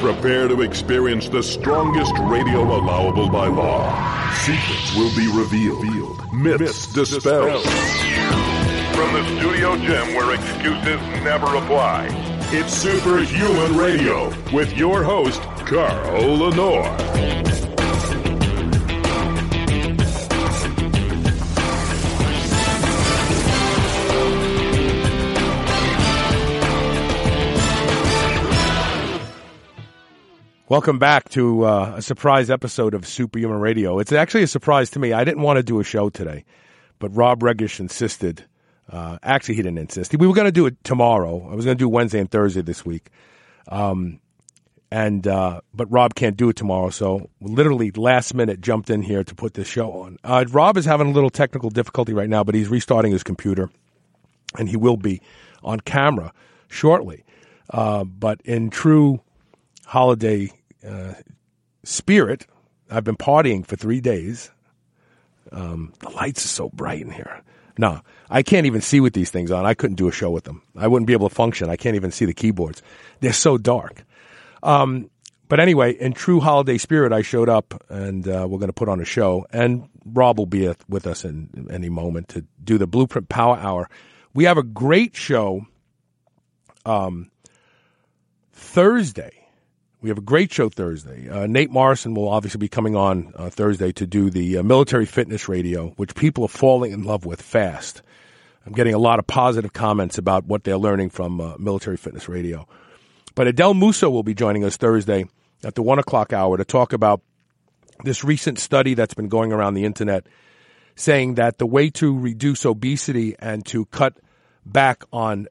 Prepare to experience the strongest radio allowable by law. Secrets will be revealed. Myths dispelled. From the studio gym where excuses never apply, it's Superhuman Radio with your host, Carl Lenore. Welcome back to a surprise episode of Superhuman Radio. It's actually a surprise to me. I didn't want to do a show today, but Rob Regish insisted. Actually, he didn't insist. We were going to do it tomorrow. I was going to do Wednesday and Thursday this week. But Rob can't do it tomorrow, so literally last minute jumped in here to put this show on. Rob is having a little technical difficulty right now, but he's restarting his computer, and he will be on camera shortly. But in true holiday spirit, I've been partying for 3 days. The lights are so bright in here. No, I can't even see with these things on. I couldn't do a show with them. I wouldn't be able to function. I can't even see the keyboards. They're so dark. But anyway, in true holiday spirit, I showed up, and we're going to put on a show. And Rob will be with us in any moment to do the Blueprint Power Hour. We have a great show Thursday. We have a great show Thursday. Nate Morrison will obviously be coming on Thursday to do the military fitness radio, which people are falling in love with fast. I'm getting a lot of positive comments about what they're learning from military fitness radio. But Adele Musso will be joining us Thursday at the 1 o'clock hour to talk about this recent study that's been going around the internet saying that the way to reduce obesity and to cut back on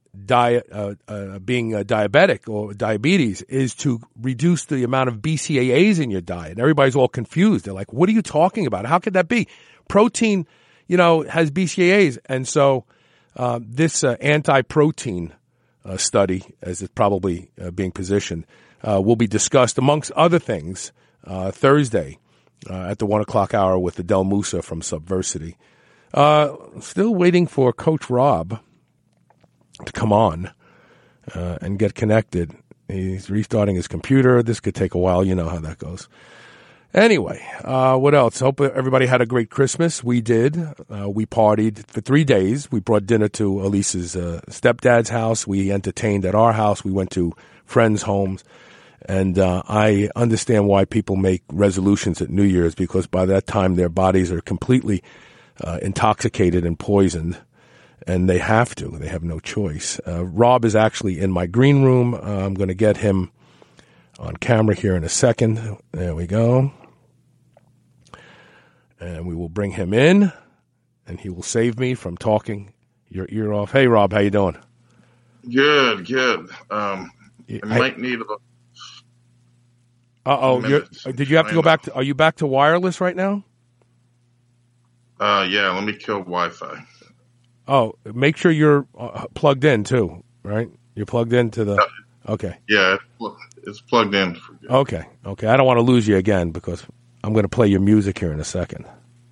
being diabetic or diabetes is to reduce the amount of BCAAs in your diet. And everybody's all confused. They're like, what are you talking about? How could that be? Protein, has BCAAs. And so this anti-protein study, as it's probably being positioned, will be discussed amongst other things Thursday at the 1 o'clock hour with Adele Musa from Subversity. Still waiting for Coach Rob to come on and get connected. He's restarting his computer. This could take a while. You know how that goes. Anyway, what else? Hope everybody had a great Christmas. We did. We partied for 3 days. We brought dinner to Elise's stepdad's house. We entertained at our house. We went to friends' homes. And I understand why people make resolutions at New Year's, because by that time their bodies are completely intoxicated and poisoned. And they have to. They have no choice. Rob is actually in my green room. I'm going to get him on camera here in a second. There we go. And we will bring him in, and he will save me from talking your ear off. Hey, Rob, how you doing? Good. I might need did you have to go back to? Are you back to wireless right now? Yeah. Let me kill Wi-Fi. Oh, make sure you're plugged in too, right? You're plugged into the. Okay. Yeah, it's plugged in. Okay. I don't want to lose you again because I'm going to play your music here in a second.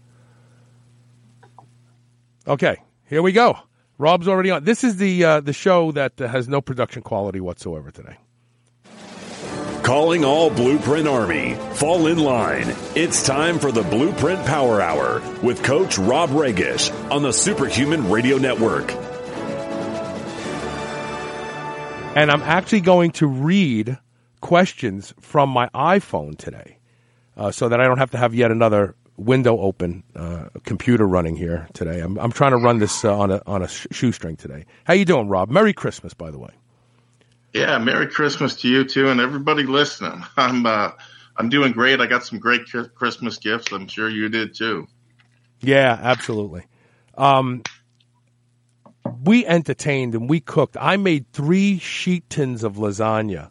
Okay, here we go. Rob's already on. This is the show that has no production quality whatsoever today. Calling all Blueprint Army. Fall in line. It's time for the Blueprint Power Hour with Coach Rob Regish on the Superhuman Radio Network. And I'm actually going to read questions from my iPhone today so that I don't have to have yet another window open, computer running here today. I'm trying to run this on a shoestring today. How you doing, Rob? Merry Christmas, by the way. Yeah, Merry Christmas to you too, and everybody listening. I'm doing great. I got some great Christmas gifts. I'm sure you did too. Yeah, absolutely. We entertained and we cooked. I made 3 sheet tins of lasagna.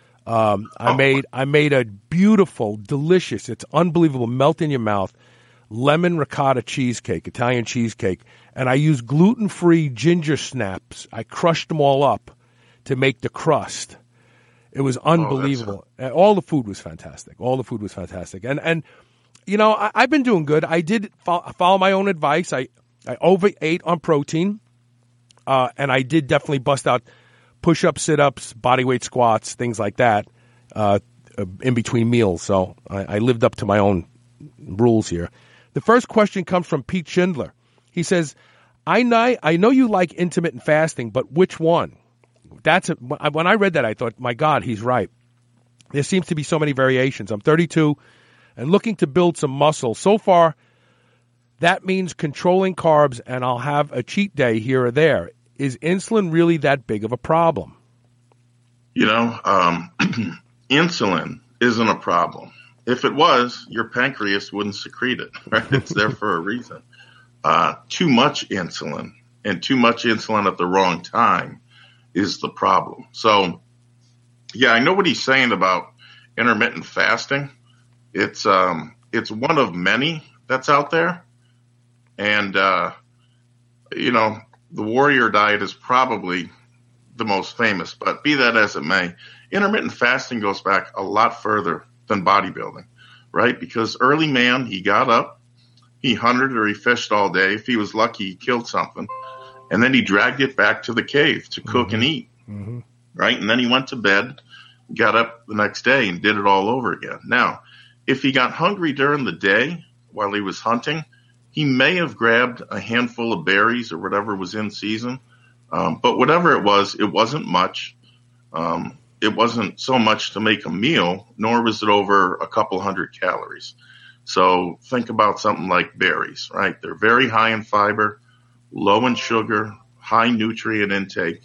I made a beautiful, delicious, it's unbelievable, melt in your mouth, lemon ricotta cheesecake, Italian cheesecake, and I used gluten-free ginger snaps. I crushed them all up to make the crust. It was unbelievable. All the food was fantastic. And I've been doing good. I did follow my own advice. I overate on protein, and I did definitely bust out push-ups, sit-ups, bodyweight squats, things like that. in between meals. So I lived up to my own rules here. The first question comes from Pete Schindler. He says, I know you like intermittent fasting, but which one? When I read that, I thought, my God, he's right. There seems to be so many variations. I'm 32 and looking to build some muscle. So far, that means controlling carbs, and I'll have a cheat day here or there. Is insulin really that big of a problem? Insulin isn't a problem. If it was, your pancreas wouldn't secrete it, right? It's there for a reason. Too much insulin and too much insulin at the wrong time is the problem. So, yeah, I know what he's saying about intermittent fasting. It's one of many that's out there. And, the warrior diet is probably the most famous, but be that as it may, intermittent fasting goes back a lot further than bodybuilding, right? Because early man, he got up, he hunted or he fished all day. If he was lucky, he killed something. And then he dragged it back to the cave to cook and eat, right? And then he went to bed, got up the next day and did it all over again. Now, if he got hungry during the day while he was hunting, he may have grabbed a handful of berries or whatever was in season. But whatever it wasn't much. It wasn't so much to make a meal, nor was it over a couple hundred calories. So think about something like berries, right? They're very high in fiber, low in sugar, high nutrient intake,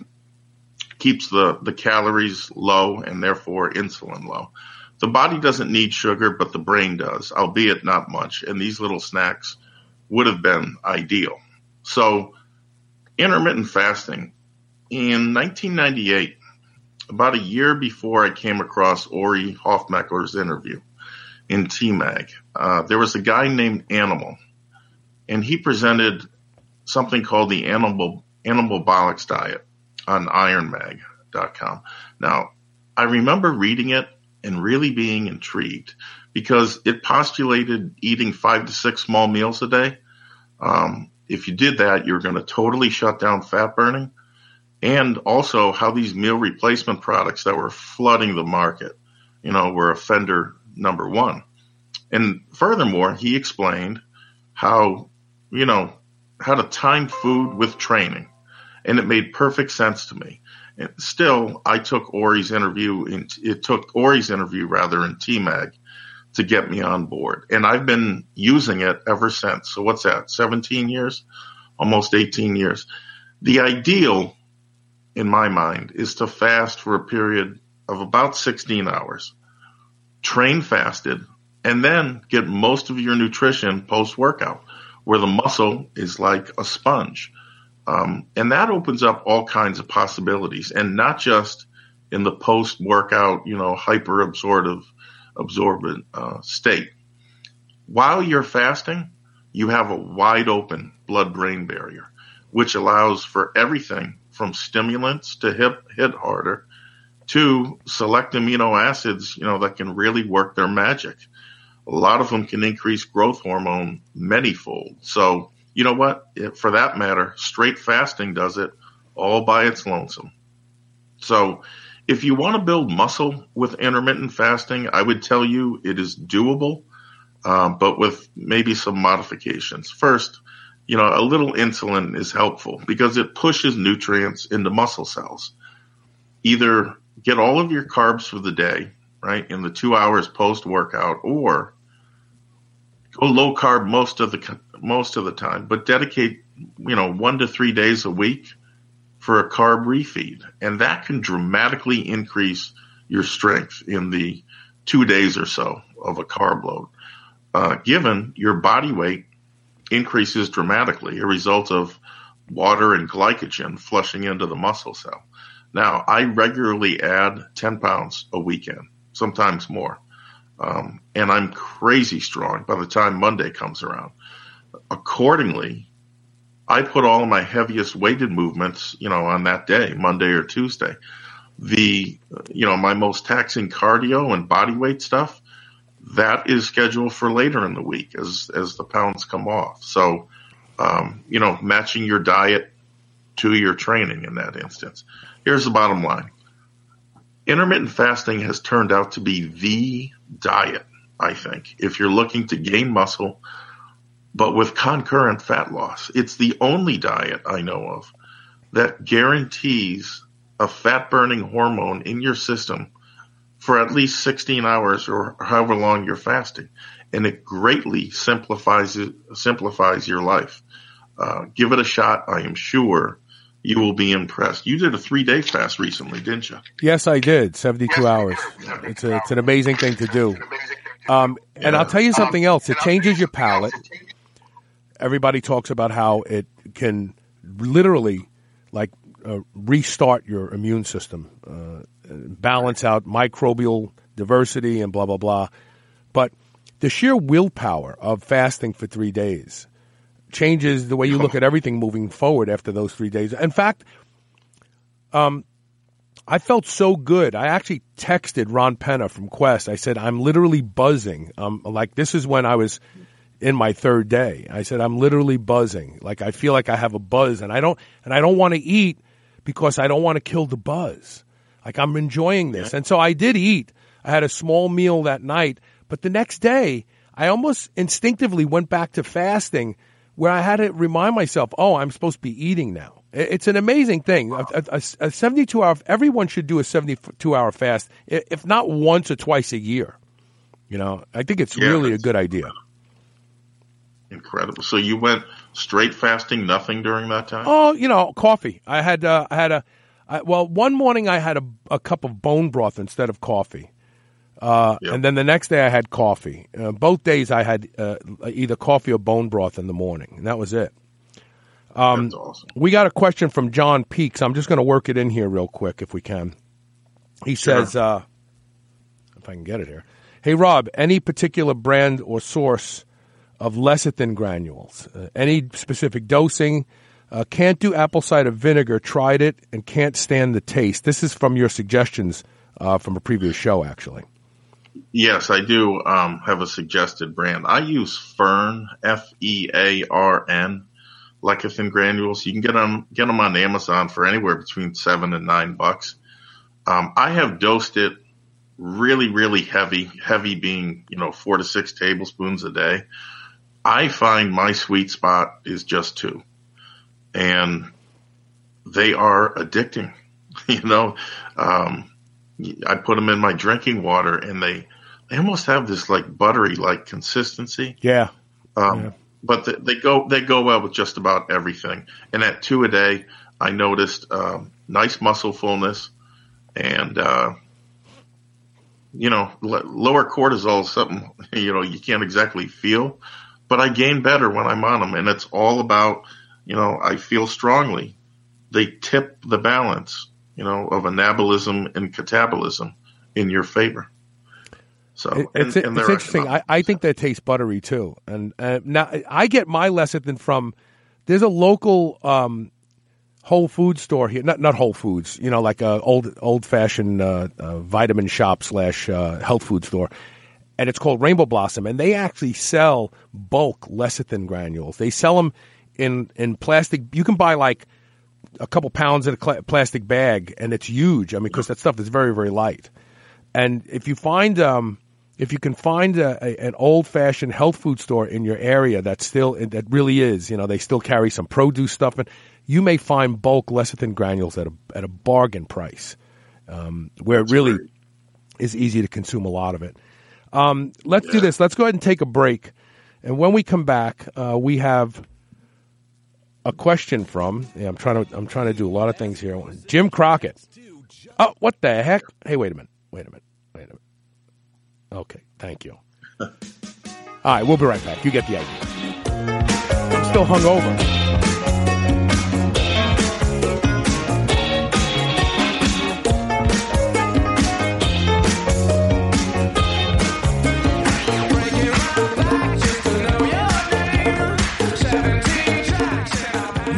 keeps the calories low and therefore insulin low. The body doesn't need sugar, but the brain does, albeit not much. And these little snacks would have been ideal. So intermittent fasting. In 1998, about a year before I came across Ori Hofmeckler's interview in TMAG, there was a guy named Animal, and he presented something called the Animalbolics diet on ironmag.com. Now, I remember reading it and really being intrigued because it postulated eating 5 to 6 small meals a day. If you did that, you're going to totally shut down fat burning, and also how these meal replacement products that were flooding the market, were offender number one. And furthermore, he explained how to time food with training, and it made perfect sense to me. And still, I took Ori's interview in TMAG to get me on board. And I've been using it ever since. So what's that? 17 years, almost 18 years. The ideal in my mind is to fast for a period of about 16 hours, train fasted, and then get most of your nutrition post-workout, where the muscle is like a sponge. And that opens up all kinds of possibilities, and not just in the post-workout, hyper-absorbent state. While you're fasting, you have a wide open blood-brain barrier, which allows for everything from stimulants to hit harder to select amino acids, that can really work their magic. A lot of them can increase growth hormone manyfold. So, you know what? For that matter, straight fasting does it all by its lonesome. So if you want to build muscle with intermittent fasting, I would tell you it is doable, but with maybe some modifications. First, a little insulin is helpful because it pushes nutrients into muscle cells. Either get all of your carbs for the day, right, in the 2 hours post-workout, or go low carb most of the time, but dedicate, 1 to 3 days a week for a carb refeed. And that can dramatically increase your strength in the 2 days or so of a carb load. Given your body weight increases dramatically, a result of water and glycogen flushing into the muscle cell. Now, I regularly add 10 pounds a weekend, sometimes more. And I'm crazy strong by the time Monday comes around. Accordingly, I put all of my heaviest weighted movements, on that day, Monday or Tuesday. My most taxing cardio and body weight stuff, that is scheduled for later in the week as the pounds come off. So, matching your diet to your training in that instance. Here's the bottom line. intermittent fasting has turned out to be the diet, I think, if you're looking to gain muscle, but with concurrent fat loss. It's the only diet I know of that guarantees a fat-burning hormone in your system for at least 16 hours or however long you're fasting. And it greatly simplifies your life. Give it a shot. I am sure you will be impressed. You did a 3-day fast recently, didn't you? Yes, I did. 72 hours. It's an amazing thing to do. And I'll tell you something else. It changes your palate. Everybody talks about how it can literally restart your immune system, balance out microbial diversity and blah, blah, blah. But the sheer willpower of fasting for 3 days changes the way you look at everything moving forward after those 3 days. In fact, I felt so good. I actually texted Ron Penna from Quest. I said, I'm literally buzzing. This is when I was in my 3rd day. I said, I'm literally buzzing. I feel like I have a buzz, and I don't want to eat because I don't want to kill the buzz. I'm enjoying this. And so I did eat. I had a small meal that night, but the next day I almost instinctively went back to fasting, where I had to remind myself, I'm supposed to be eating now. It's an amazing thing. A 72-hour, everyone should do a 72-hour fast, if not once or twice a year. I think it's really a good idea. Incredible. So you went straight fasting, nothing during that time? Oh, coffee. One morning I had a cup of bone broth instead of coffee. And then the next day I had coffee. Both days I had either coffee or bone broth in the morning, and that was it. That's awesome. We got a question from John Peaks. I'm just going to work it in here real quick if we can. He says, if I can get it here. Hey, Rob, any particular brand or source of lecithin granules? Any specific dosing? Can't do apple cider vinegar. Tried it and can't stand the taste. This is from your suggestions from a previous show, actually. Yes, I do have a suggested brand. I use Fern, Fearn, lecithin granules. You can get them on Amazon for anywhere between $7 and $9. I have dosed it really, really heavy being, 4 to 6 tablespoons a day. I find my sweet spot is just 2. And they are addicting. I put them in my drinking water, and they almost have this buttery consistency. Yeah. But they go well with just about everything. And at 2 a day, I noticed nice muscle fullness, and lower cortisol is something you can't exactly feel, but I gain better when I'm on them, and it's all about I feel strongly. They tip the balance of anabolism and catabolism in your favor. So it's interesting. I think they taste buttery too. And now I get my lecithin from, there's a local Whole Food store here, not Whole Foods, like a old fashioned vitamin shop / health food store. And it's called Rainbow Blossom. And they actually sell bulk lecithin granules. They sell them in plastic. You can buy a couple pounds in a plastic bag, and it's huge. Because that stuff is very, very light. And if you can find an old-fashioned health food store in your area that really is, they still carry some produce stuff, and you may find bulk lecithin granules at a bargain price, where it really is easy to consume a lot of it. Let's do this. Let's go ahead and take a break, and when we come back, we have a question from. I'm trying to do a lot of things here. Jim Crockett. Oh, what the heck? Hey, wait a minute. Okay, thank you. All right, we'll be right back. You get the idea. I'm still hungover.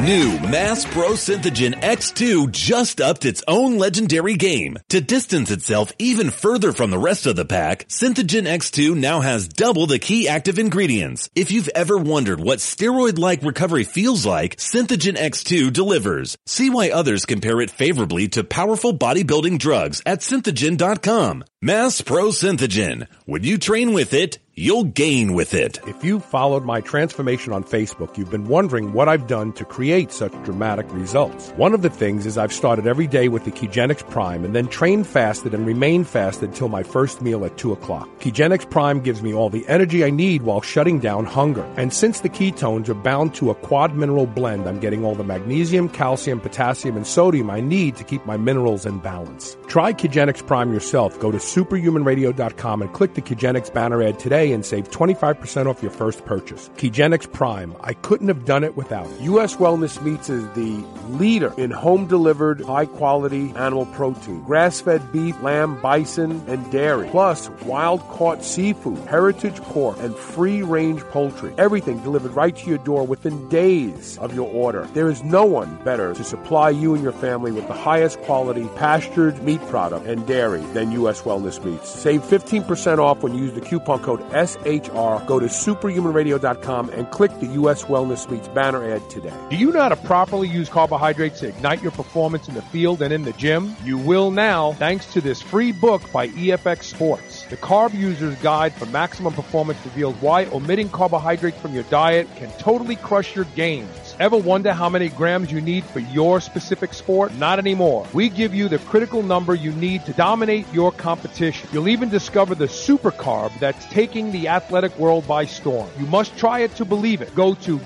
New Mass Pro Synthogen X2 just upped its own legendary game. To distance itself even further from the rest of the pack, Synthogen X2 now has double the key active ingredients. If you've ever wondered what steroid-like recovery feels like, Synthogen X2 delivers. See why others compare it favorably to powerful bodybuilding drugs at Synthogen.com. Mass Pro Synthogen. When you train with it, you'll gain with it. If you've followed my transformation on Facebook, you've been wondering what I've done to create such dramatic results. One of the things is I've started every day with the Kegenix Prime and then trained fasted and remained fasted till my first meal at 2 o'clock. Kegenix Prime gives me all the energy I need while shutting down hunger. And since the ketones are bound to a quad mineral blend, I'm getting all the magnesium, calcium, potassium, and sodium I need to keep my minerals in balance. Try Kegenix Prime yourself. Go to superhumanradio.com and click the Kegenix banner ad today and save 25% off your first purchase. Kegenix Prime. I couldn't have done it without it. U.S. Wellness Meats is the leader in home-delivered, high-quality animal protein. Grass-fed beef, lamb, bison, and dairy. Plus, wild-caught seafood, heritage pork, and free-range poultry. Everything delivered right to your door within days of your order. There is no one better to supply you and your family with the highest quality pastured meat product and dairy than U.S. Wellness Meats. Save 15% off when you use the coupon code SHR. Go to superhumanradio.com and click the U.S. Wellness Meats banner ad today. Do you know how to properly use carbohydrates to ignite your performance in the field and in the gym? You will now, thanks to this free book by EFX Sports. The Carb User's Guide for Maximum Performance reveals why omitting carbohydrates from your diet can totally crush your gains. Ever wonder how many grams you need for your specific sport? Not anymore. We give you the critical number you need to dominate your competition. You'll even discover the super carb that's taking the athletic world by storm. You must try it to believe it. Go to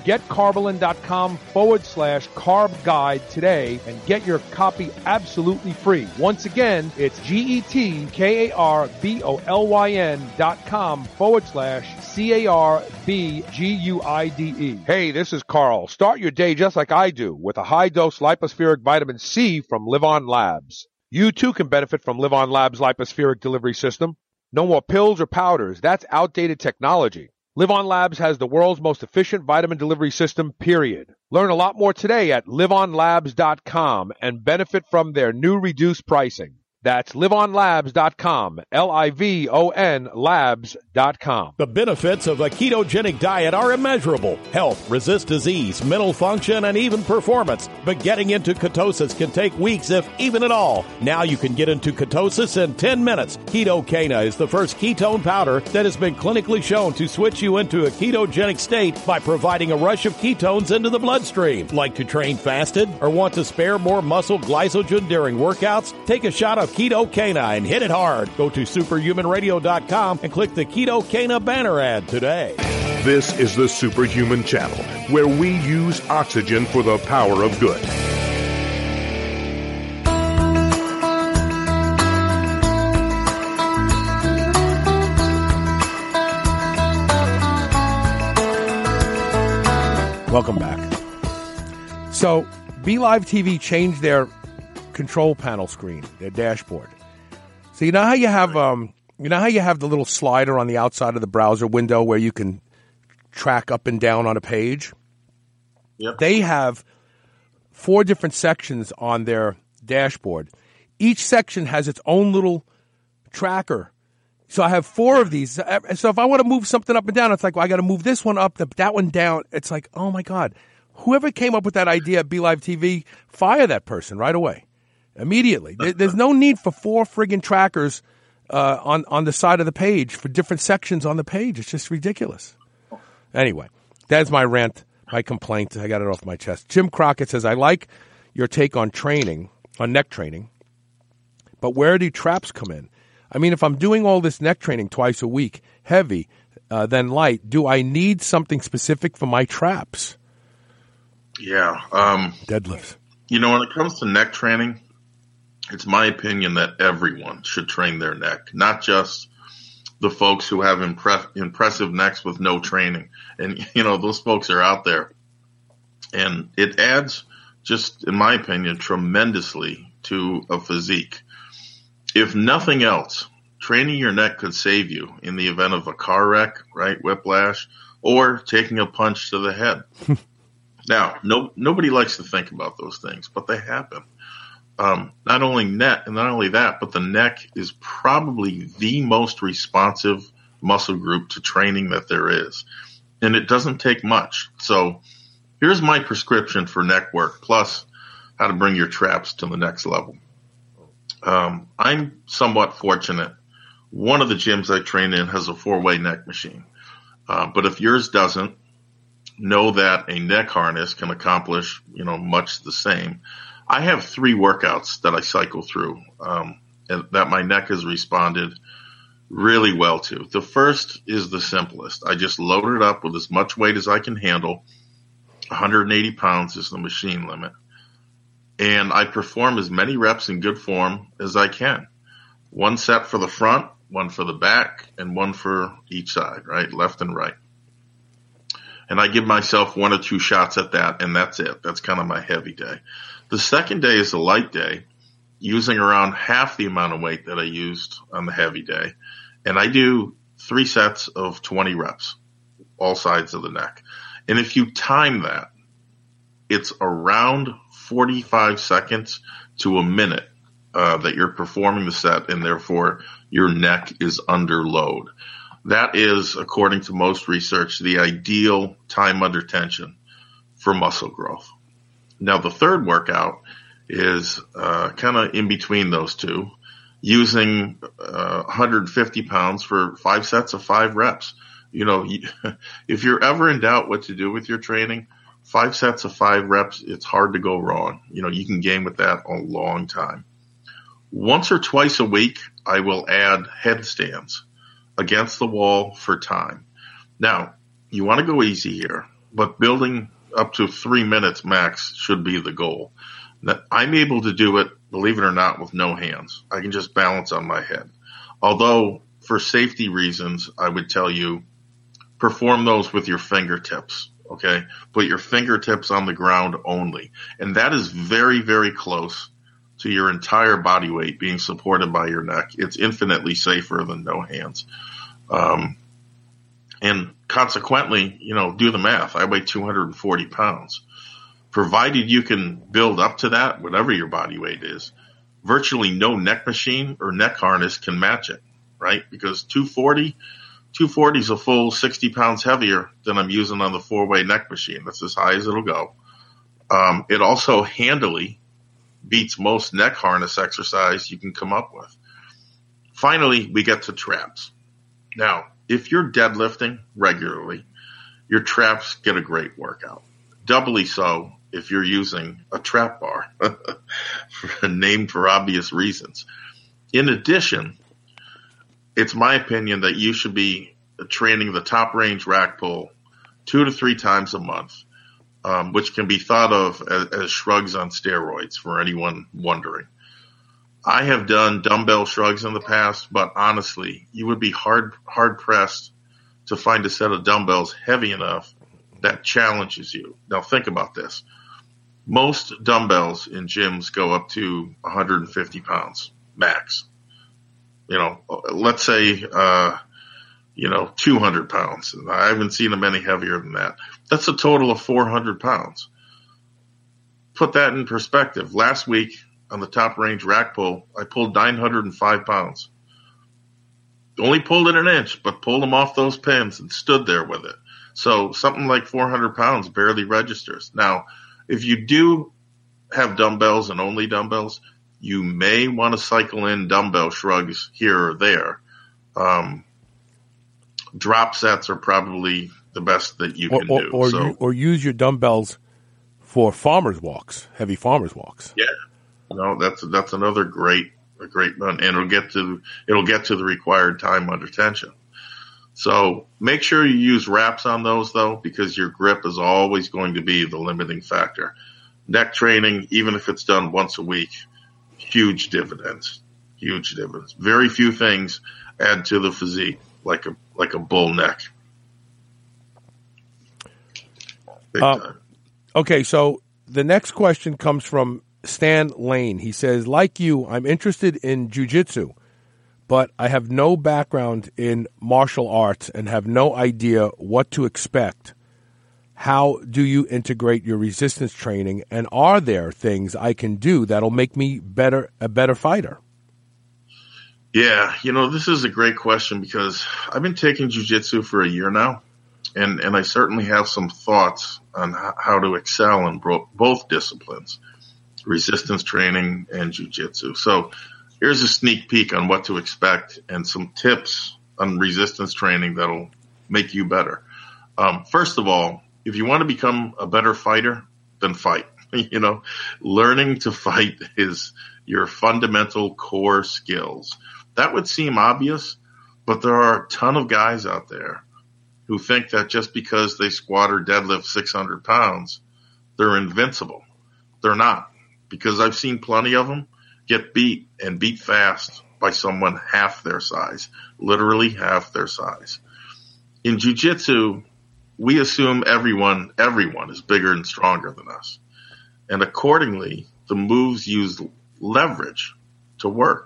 getcarbolyn.com/carb guide today and get your copy absolutely free. Once again, it's GETKARBOLYN.com/CARBGUIDE. Hey, this is Carl. Start your day just like I do with a high-dose lipospheric vitamin C from Live On Labs. You too can benefit from Live On Labs' lipospheric delivery system. No more pills or powders. That's outdated technology. Live On Labs has the world's most efficient vitamin delivery system, period. Learn a lot more today at liveonlabs.com and benefit from their new reduced pricing. That's liveonlabs.com, Livon labs.com. The benefits of a ketogenic diet are immeasurable. Health, resist disease, mental function, and even performance. But getting into ketosis can take weeks, if even at all. Now you can get into ketosis in 10 minutes. Ketocana is the first ketone powder that has been clinically shown to switch you into a ketogenic state by providing a rush of ketones into the bloodstream. Like to train fasted or want to spare more muscle glycogen during workouts? Take a shot of Ketocana and hit it hard. Go to superhumanradio.com and click the Ketocana banner ad today. This is the Superhuman Channel, where we use oxygen for the power of good. Welcome back. So, BeLive TV changed their control panel screen, their dashboard. So you know how you have the little slider on the outside of the browser window where you can track up and down on a page? Yep. They have 4 different sections on their dashboard. Each section has its own little tracker. So I have 4 of these. So if I want to move something up and down, it's like, well, I got to move this one up, that one down. It's like, oh my God. Whoever came up with that idea at BeLive TV, fire that person right away. Immediately. There's no need for 4 friggin' trackers on the side of the page for different sections on the page. It's just ridiculous. Anyway, that's my rant, my complaint. I got it off my chest. Jim Crockett says, I like your take on neck training, but where do traps come in? I mean, if I'm doing all this neck training twice a week, heavy, then light, do I need something specific for my traps? Yeah. Deadlifts. You know, when it comes to neck training, it's my opinion that everyone should train their neck, not just the folks who have impressive necks with no training. And, you know, those folks are out there. And it adds, just in my opinion, tremendously to a physique. If nothing else, training your neck could save you in the event of a car wreck, right, whiplash, or taking a punch to the head. Now, nobody likes to think about those things, but they happen. Not only that, but the neck is probably the most responsive muscle group to training that there is. And it doesn't take much. So here's my prescription for neck work, plus how to bring your traps to the next level. I'm somewhat fortunate. One of the gyms I train in has a 4-way neck machine. But if yours doesn't, know that a neck harness can accomplish, much the same. I have 3 workouts that I cycle through and that my neck has responded really well to. The first is the simplest. I just load it up with as much weight as I can handle. 180 pounds is the machine limit. And I perform as many reps in good form as I can. 1 set for the front, 1 for the back, and 1 for each side, right? Left and right. And I give myself 1 or 2 shots at that, and that's it. That's kind of my heavy day. The second day is a light day, using around half the amount of weight that I used on the heavy day. And I do 3 sets of 20 reps, all sides of the neck. And if you time that, it's around 45 seconds to a minute that you're performing the set, and therefore your neck is under load. That is, according to most research, the ideal time under tension for muscle growth. Now, the third workout is kind of in between those two, using 150 pounds for 5 sets of 5 reps. If you're ever in doubt what to do with your training, 5 sets of 5 reps, it's hard to go wrong. You can game with that a long time. Once or twice a week, I will add headstands against the wall for time. Now, you want to go easy here, but building up to 3 minutes max should be the goal. I'm able to do it, believe it or not, with no hands. I can just balance on my head. Although, for safety reasons, I would tell you, perform those with your fingertips, okay? Put your fingertips on the ground only. And that is very, very close to your entire body weight being supported by your neck. It's infinitely safer than no hands. And consequently, do the math. I weigh 240 pounds. Provided you can build up to that, whatever your body weight is, virtually no neck machine or neck harness can match it, right? Because 240 is a full 60 pounds heavier than I'm using on the 4-way neck machine. That's as high as it'll go. It also handily beats most neck harness exercise you can come up with. Finally, we get to traps. Now, if you're deadlifting regularly, your traps get a great workout. Doubly so if you're using a trap bar, named for obvious reasons. In addition, it's my opinion that you should be training the top range rack pull 2 to 3 times a month, which can be thought of as shrugs on steroids for anyone wondering. I have done dumbbell shrugs in the past, but honestly, you would be hard pressed to find a set of dumbbells heavy enough that challenges you. Now think about this. Most dumbbells in gyms go up to 150 pounds max. Let's say, 200 pounds. I haven't seen them any heavier than that. That's a total of 400 pounds. Put that in perspective. Last week on the top range rack pull, I pulled 905 pounds. Only pulled it an inch, but pulled them off those pins and stood there with it. So something like 400 pounds barely registers. Now, if you do have dumbbells and only dumbbells, you may want to cycle in dumbbell shrugs here or there. Drop sets are probably the best that you can do. Or use your dumbbells for farmers walks, heavy farmers walks. Yeah, that's another great one, and it'll get to the required time under tension. So make sure you use wraps on those though, because your grip is always going to be the limiting factor. Neck training, even if it's done once a week, huge dividends. Very few things add to the physique like a bull neck. Okay, so the next question comes from Stan Lane. He says, like you, I'm interested in jiu-jitsu, but I have no background in martial arts and have no idea what to expect. how do you integrate your resistance training, and are there things I can do that'll make me a better fighter? Yeah, this is a great question because I've been taking jiu-jitsu for a year now, and I certainly have some thoughts on how to excel in both disciplines, resistance training and jiu-jitsu. So here's a sneak peek on what to expect and some tips on resistance training that'll make you better. First of all, if you want to become a better fighter, then fight. Learning to fight is your fundamental core skills. That would seem obvious, but there are a ton of guys out there who think that just because they squat or deadlift 600 pounds, they're invincible. They're not, because I've seen plenty of them get beat and beat fast by someone half their size, literally half their size. In jiu-jitsu, we assume everyone is bigger and stronger than us. And accordingly, the moves use leverage to work.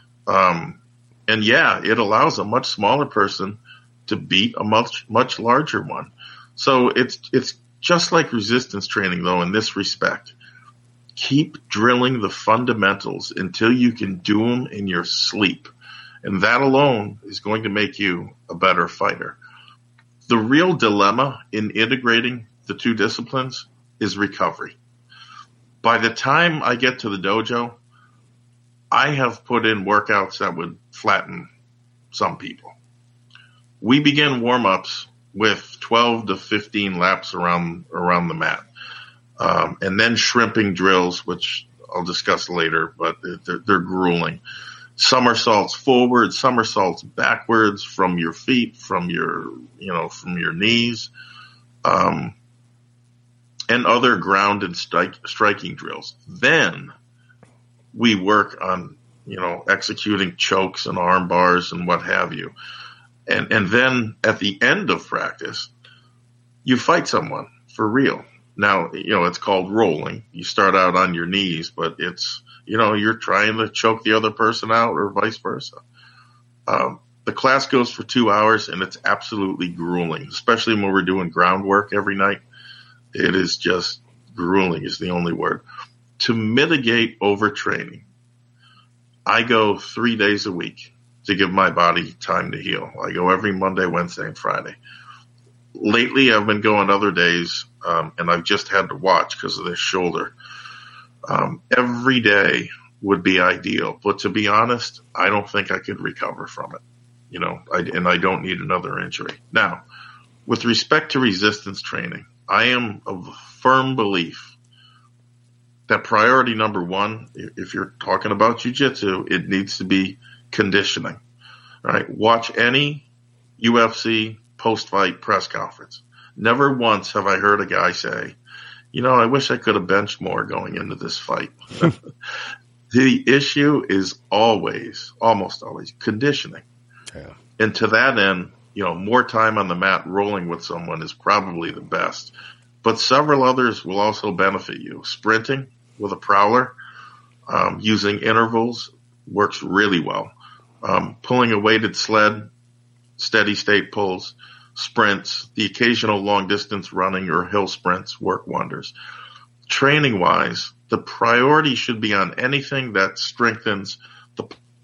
And yeah, it allows a much smaller person to beat a much larger one. So it's just like resistance training, though, in this respect. Keep drilling the fundamentals until you can do them in your sleep. And that alone is going to make you a better fighter. The real dilemma in integrating the two disciplines is recovery. By the time I get to the dojo, I have put in workouts that would flatten some people. We begin warm-ups with 12 to 15 laps around the mat, and then shrimping drills, which I'll discuss later, but they're grueling. Somersaults forward, somersaults backwards from your feet, from your knees, and other ground and striking drills. Then we work on, executing chokes and arm bars and what have you. And then at the end of practice, you fight someone for real. Now, it's called rolling. You start out on your knees, but it's, you're trying to choke the other person out or vice versa. The class goes for 2 hours and it's absolutely grueling, especially when we're doing groundwork every night. It is just grueling is the only word. To mitigate overtraining, I go 3 days a week to give my body time to heal. I go every Monday, Wednesday, and Friday. Lately, I've been going other days, and I've just had to watch because of this shoulder. Every day would be ideal, but to be honest, I don't think I could recover from it. I don't need another injury. Now, with respect to resistance training, I am of firm belief that priority number one, if you're talking about jiu-jitsu, it needs to be conditioning. All right. Watch any UFC post-fight press conference. Never once have I heard a guy say, I wish I could have benched more going into this fight. The issue is almost always conditioning. Yeah. And to that end, more time on the mat rolling with someone is probably the best. But several others will also benefit you. Sprinting with a prowler, using intervals works really well. Pulling a weighted sled, steady state pulls, sprints, the occasional long distance running or hill sprints work wonders. Training wise, the priority should be on anything that strengthens the.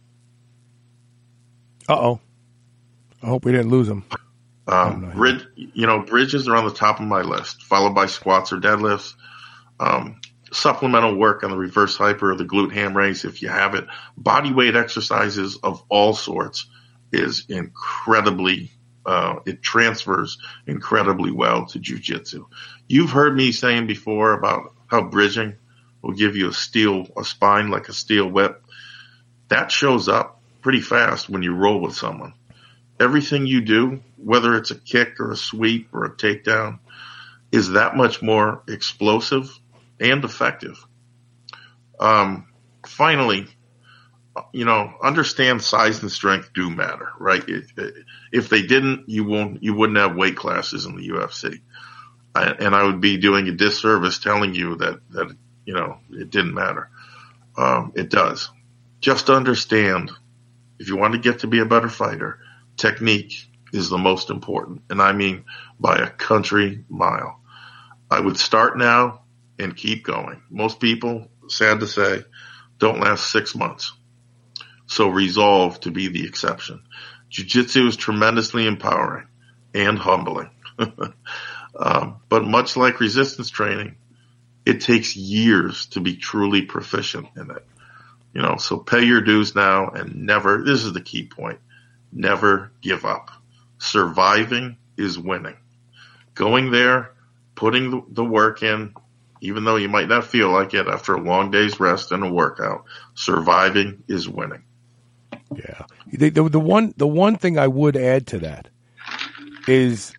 I hope we didn't lose him. Bridges are on the top of my list, followed by squats or deadlifts. Supplemental work on the reverse hyper or the glute ham raise if you have it. Body weight exercises of all sorts is incredibly, it transfers incredibly well to jiu-jitsu. You've heard me saying before about how bridging will give you a spine like a steel whip. That shows up pretty fast when you roll with someone. Everything you do, whether it's a kick or a sweep or a takedown, is that much more explosive and effective. Finally, understand size and strength do matter, right? If they didn't, you wouldn't have weight classes in the UFC. And I would be doing a disservice telling you that it didn't matter. It does. Just understand, if you want to get to be a better fighter, technique is the most important. And I mean by a country mile. I would start now and keep going. Most people, sad to say, don't last 6 months. So resolve to be the exception. Jiu-jitsu is tremendously empowering and humbling. But much like resistance training, it takes years to be truly proficient in it. So pay your dues now and never, this is the key point, never give up. Surviving is winning. Going there, putting the work in, even though you might not feel like it after a long day's rest and a workout, surviving is winning. Yeah. The one thing I would add to that is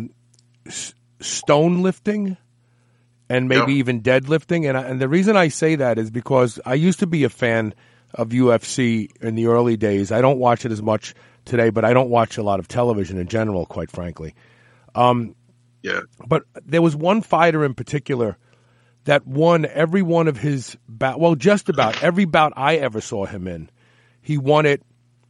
stone lifting and maybe even deadlifting. And the reason I say that is because I used to be a fan of UFC in the early days. I don't watch it as much today, but I don't watch a lot of television in general, quite frankly. But there was one fighter in particular that won every one of his just about every bout I ever saw him in. He won it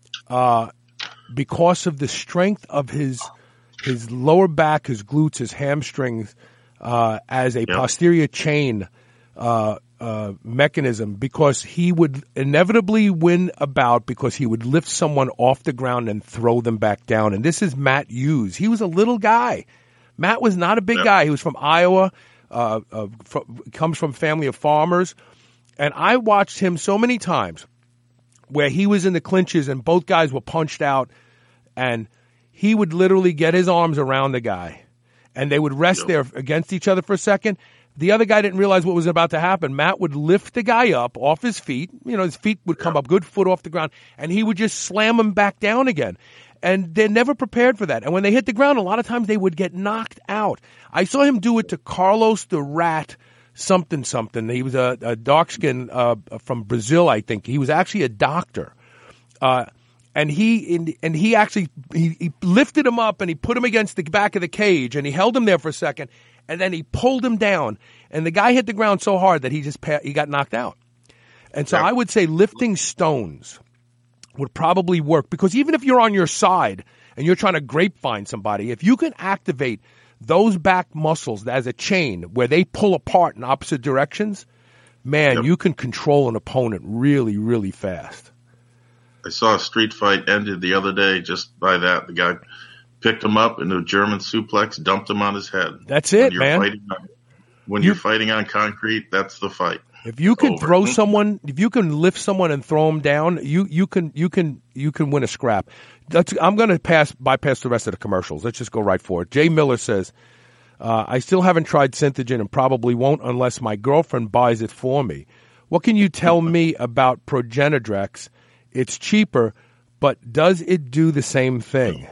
because of the strength of his lower back, his glutes, his hamstrings, as a posterior chain mechanism, because he would inevitably win a bout because he would lift someone off the ground and throw them back down. And this is Matt Hughes. He was a little guy. Matt was not a big guy. He was from Iowa, comes from a family of farmers. And I watched him so many times where he was in the clinches and both guys were punched out, and he would literally get his arms around the guy and they would rest there against each other for a second. The other guy didn't realize what was about to happen. Matt would lift the guy up off his feet. His feet would come up, good foot off the ground, and he would just slam him back down again. And they're never prepared for that. And when they hit the ground, a lot of times they would get knocked out. I saw him do it to Carlos the Rat something. He was a dark skin from Brazil, I think. He was actually a doctor. And he actually lifted him up and he put him against the back of the cage and he held him there for a second and then he pulled him down and the guy hit the ground so hard that he got knocked out. And so I would say lifting stones would probably work, because even if you're on your side and you're trying to grapevine somebody, if you can activate those back muscles as a chain where they pull apart in opposite directions, man, you can control an opponent really, really fast. I saw a street fight ended the other day just by that. The guy picked him up into a German suplex, dumped him on his head. That's it, man. When you're fighting on concrete, that's the fight. If you can throw someone, if you can lift someone and throw them down, you can win a scrap. I'm going to bypass the rest of the commercials. Let's just go right for it. Jay Miller says, I still haven't tried Synthogen and probably won't unless my girlfriend buys it for me. What can you tell me about Progenadrex? It's cheaper, but does it do the same thing?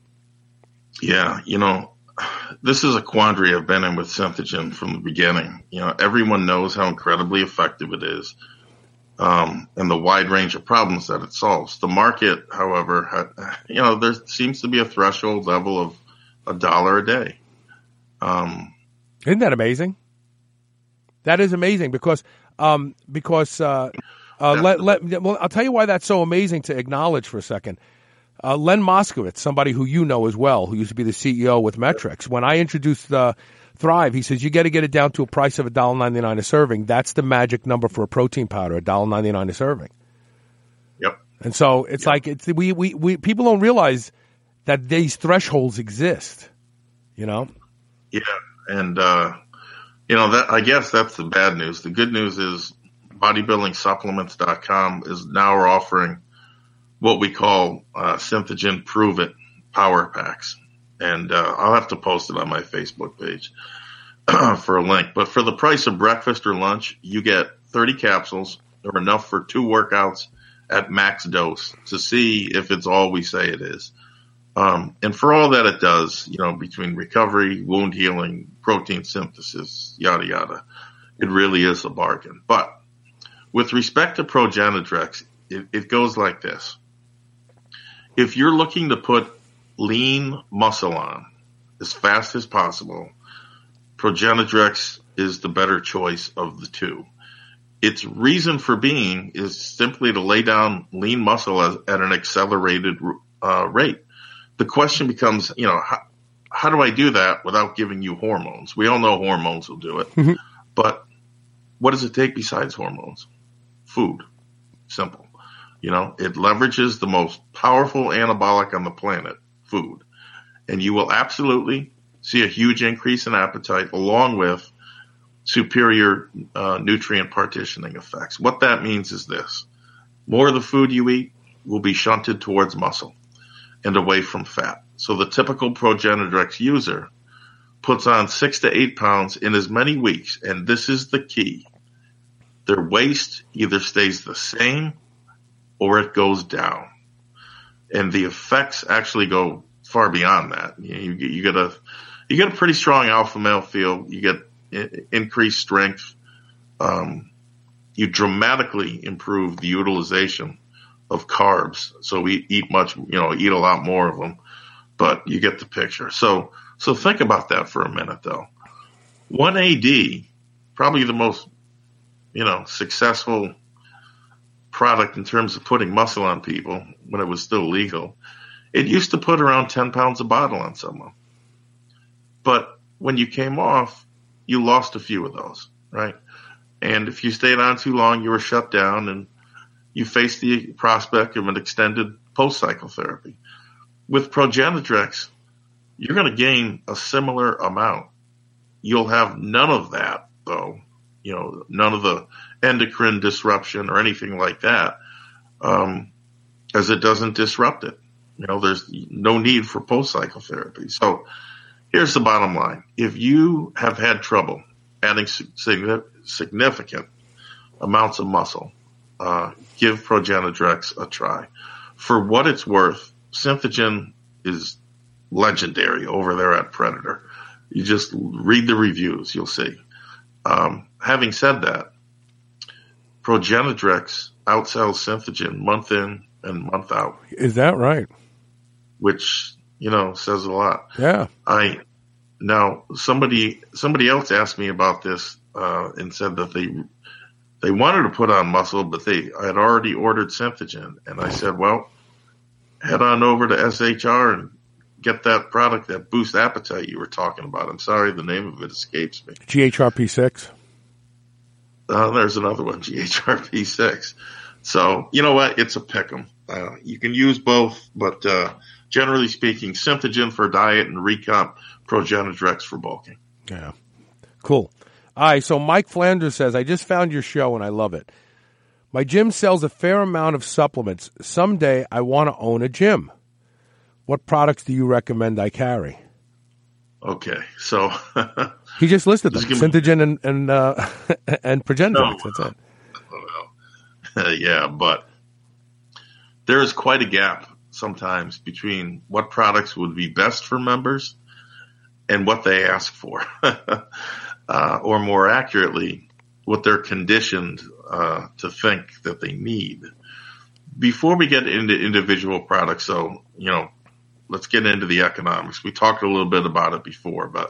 Yeah, this is a quandary I've been in with Synthogen from the beginning. Everyone knows how incredibly effective it is, and the wide range of problems that it solves. The market, however, there seems to be a threshold level of $1 a day. Isn't that amazing? That is amazing because I'll tell you why that's so amazing to acknowledge for a second. Len Moskowitz, somebody who you know as well, who used to be the CEO with Metrics, when I introduced Thrive, he says, you got to get it down to a price of $1.99 a serving. That's the magic number for a protein powder, $1.99 a serving. Yep. And so it's like we people don't realize that these thresholds exist, Yeah. And, that, I guess that's the bad news. The good news is bodybuildingsupplements.com is now offering what we call Synthogen Prove It Power Packs. And I'll have to post it on my Facebook page for a link. But for the price of breakfast or lunch, you get 30 capsules or enough for 2 workouts at max dose to see if it's all we say it is. And for all that it does, between recovery, wound healing, protein synthesis, yada, yada, it really is a bargain. But with respect to Progenadrex, it goes like this. If you're looking to put lean muscle on as fast as possible, Progenadrex is the better choice of the two. Its reason for being is simply to lay down lean muscle at an accelerated rate. The question becomes, how do I do that without giving you hormones? We all know hormones will do it. But what does it take besides hormones? Food. Simple. You know, it leverages the most powerful anabolic on the planet, food. And you will absolutely see a huge increase in appetite along with superior nutrient partitioning effects. What that means is this. More of the food you eat will be shunted towards muscle and away from fat. So the typical Progenadrex user puts on 6 to 8 pounds in as many weeks, and this is the key. Their waist either stays the same or it goes down. And the effects actually go far beyond that. You get a pretty strong alpha male feel. You get increased strength. You dramatically improve the utilization of carbs. So we eat eat a lot more of them, but you get the picture. So think about that for a minute though. 1AD, probably the most, successful product in terms of putting muscle on people when it was still legal. It used to put around 10 pounds a bottle on someone. But when you came off, you lost a few of those, right? And if you stayed on too long, you were shut down and you faced the prospect of an extended post-cycle therapy. With Progenadrex, you're going to gain a similar amount. You'll have none of that, though. None of the endocrine disruption or anything like that, as it doesn't disrupt it. There's no need for post-cycle therapy. So here's the bottom line. If you have had trouble adding significant amounts of muscle, give Progenadrex a try. For what it's worth, Synthogen is legendary over there at Predator. You just read the reviews, you'll see. Having said that, Progenadrex outsells Synthogen month in and month out. Is that right? Which, says a lot. Yeah. Now somebody else asked me about this, and said that they wanted to put on muscle, but I had already ordered Synthogen. And I said, well, head on over to SHR and get that product that boosts appetite you were talking about. I'm sorry, the name of it escapes me. GHRP6. There's another one, GHRP6. So, you know what? It's a pick'em. You can use both, but generally speaking, Synthogen for diet and recomp, Progenadrex for bulking. Yeah. Cool. All right, so Mike Flanders says, I just found your show and I love it. My gym sells a fair amount of supplements. Someday I want to own a gym. What products do you recommend I carry? Okay, so he just listed them: Synthogen and Progenadrex. That's it. Yeah, but there is quite a gap sometimes between what products would be best for members and what they ask for, or more accurately, what they're conditioned to think that they need. Before we get into individual products, so let's get into the economics. We talked a little bit about it before, but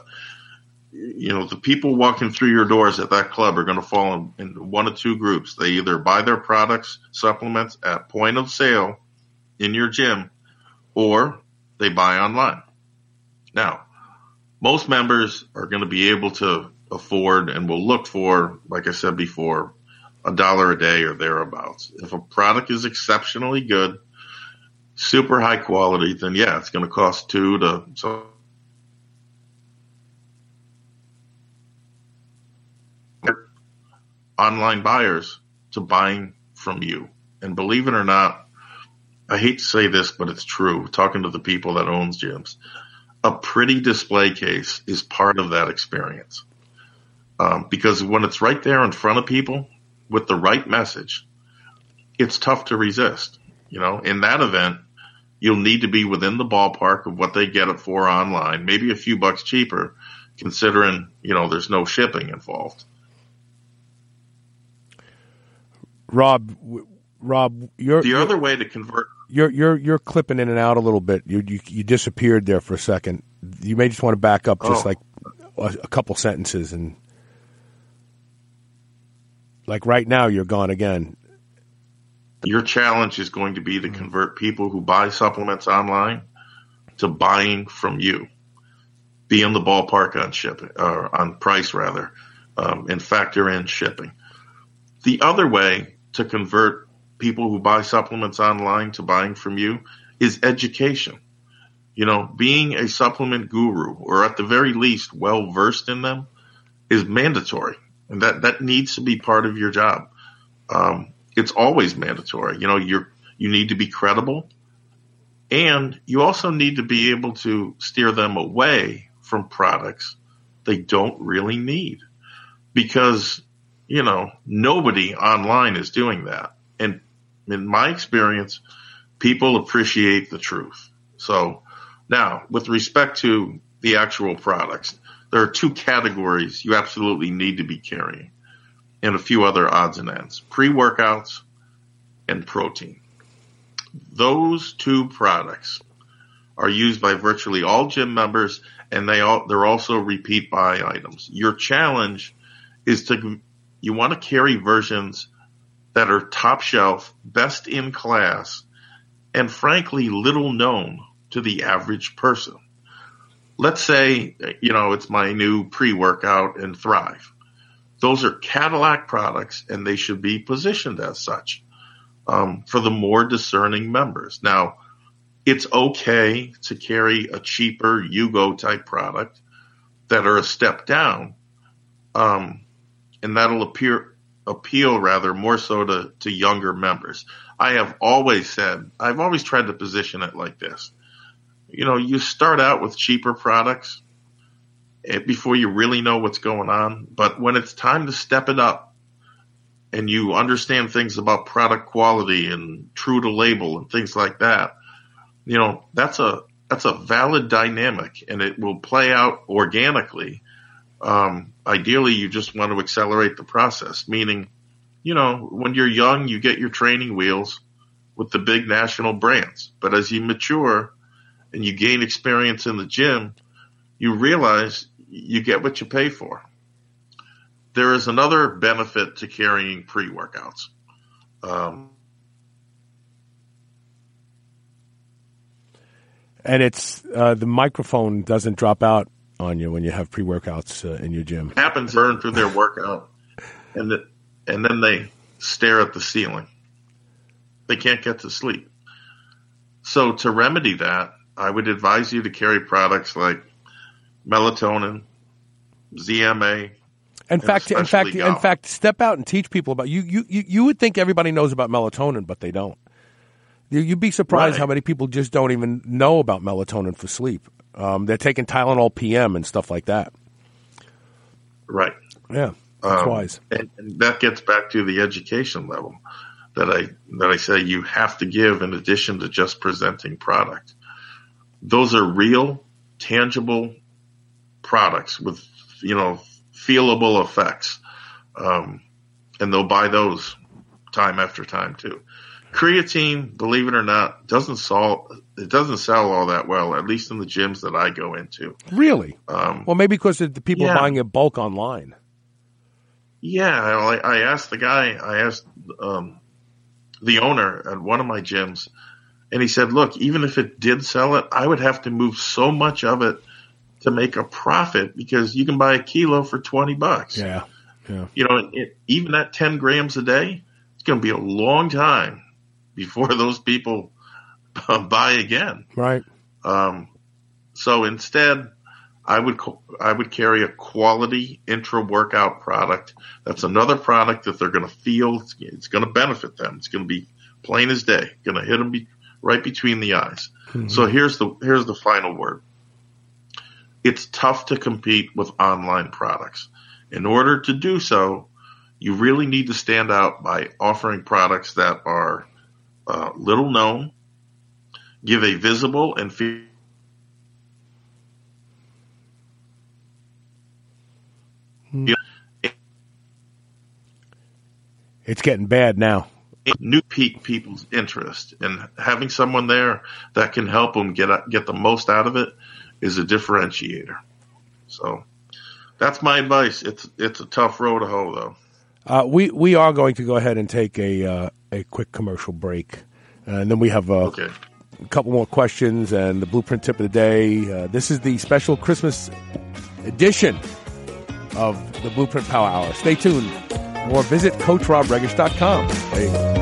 the people walking through your doors at that club are going to fall into one of two groups. They either buy their products, supplements at point of sale in your gym, or they buy online. Now, most members are going to be able to afford and will look for, like I said before, $1 a day or thereabouts. If a product is exceptionally good, super high quality, then yeah, it's going to cost $2 to online buyers to buying from you. And believe it or not, I hate to say this, but it's true. Talking to the people that owns gyms, a pretty display case is part of that experience. Because when it's right there in front of people with the right message, it's tough to resist. In that event, you'll need to be within the ballpark of what they get it for online, maybe a few bucks cheaper, considering, there's no shipping involved. Rob, the other way to convert. You're clipping in and out a little bit. You disappeared there for a second. You may just want to back up just like a couple sentences, and like right now you're gone again. Your challenge is going to be to convert people who buy supplements online to buying from you. be in the ballpark on shipping, or on price rather, and factor in shipping. The other way to convert people who buy supplements online to buying from you is education. Being a supplement guru, or at the very least well-versed in them, is mandatory. And that needs to be part of your job. It's always mandatory. You need to be credible, and you also need to be able to steer them away from products they don't really need, because, nobody online is doing that. And in my experience, people appreciate the truth. So now, with respect to the actual products, there are two categories you absolutely need to be carrying, and a few other odds and ends: pre-workouts and protein. Those two products are used by virtually all gym members, and they're also repeat buy items. Your challenge is you want to carry versions that are top shelf, best in class, and frankly little known to the average person. Let's say, it's my new pre-workout and Thrive. Those are Cadillac products, and they should be positioned as such for the more discerning members. Now, it's okay to carry a cheaper Yugo type product that are a step down, and that'll appeal rather more so to younger members. I've always tried to position it like this. You start out with cheaper products before you really know what's going on. But when it's time to step it up and you understand things about product quality and true to label and things like that, that's a valid dynamic, and it will play out organically. Ideally, you just want to accelerate the process, meaning, when you're young, you get your training wheels with the big national brands. But as you mature and you gain experience in the gym, you realize you get what you pay for. There is another benefit to carrying pre-workouts. And it's the microphone doesn't drop out on you when you have pre-workouts in your gym. It happens burn through their workout, and then they stare at the ceiling. They can't get to sleep. So to remedy that, I would advise you to carry products like melatonin, ZMA. In fact, step out and teach people about you would think everybody knows about melatonin, but they don't. You'd be surprised how many people just don't even know about melatonin for sleep. They're taking Tylenol PM and stuff like that. Right. Yeah, that's wise. And that gets back to the education level that I say you have to give in addition to just presenting product. Those are real, tangible products with, feelable effects. And they'll buy those time after time too. Creatine, believe it or not, doesn't sell all that well, at least in the gyms that I go into. Really? Well, maybe because the people are buying it bulk online. Yeah, I asked the owner at one of my gyms, and he said, look, even if it did sell it, I would have to move so much of it to make a profit, because you can buy a kilo for $20. Yeah. Even at 10 grams a day, it's going to be a long time before those people buy again. Right. So instead, I would carry a quality intra-workout product. That's another product that they're going to feel. It's going to benefit them. It's going to be plain as day. Going to hit them right between the eyes. Mm-hmm. So here's the final word. It's tough to compete with online products. In order to do so, you really need to stand out by offering products that are little known, give a visible and It's getting bad now. New pique people's interest, and having someone there that can help them get the most out of it is a differentiator. So that's my advice. It's a tough road to hoe, though. We are going to go ahead and take a quick commercial break, and then we have a couple more questions and the Blueprint tip of the day. This is the special Christmas edition of the Blueprint Power Hour. Stay tuned. Or visit CoachRobRegish.com. There you go.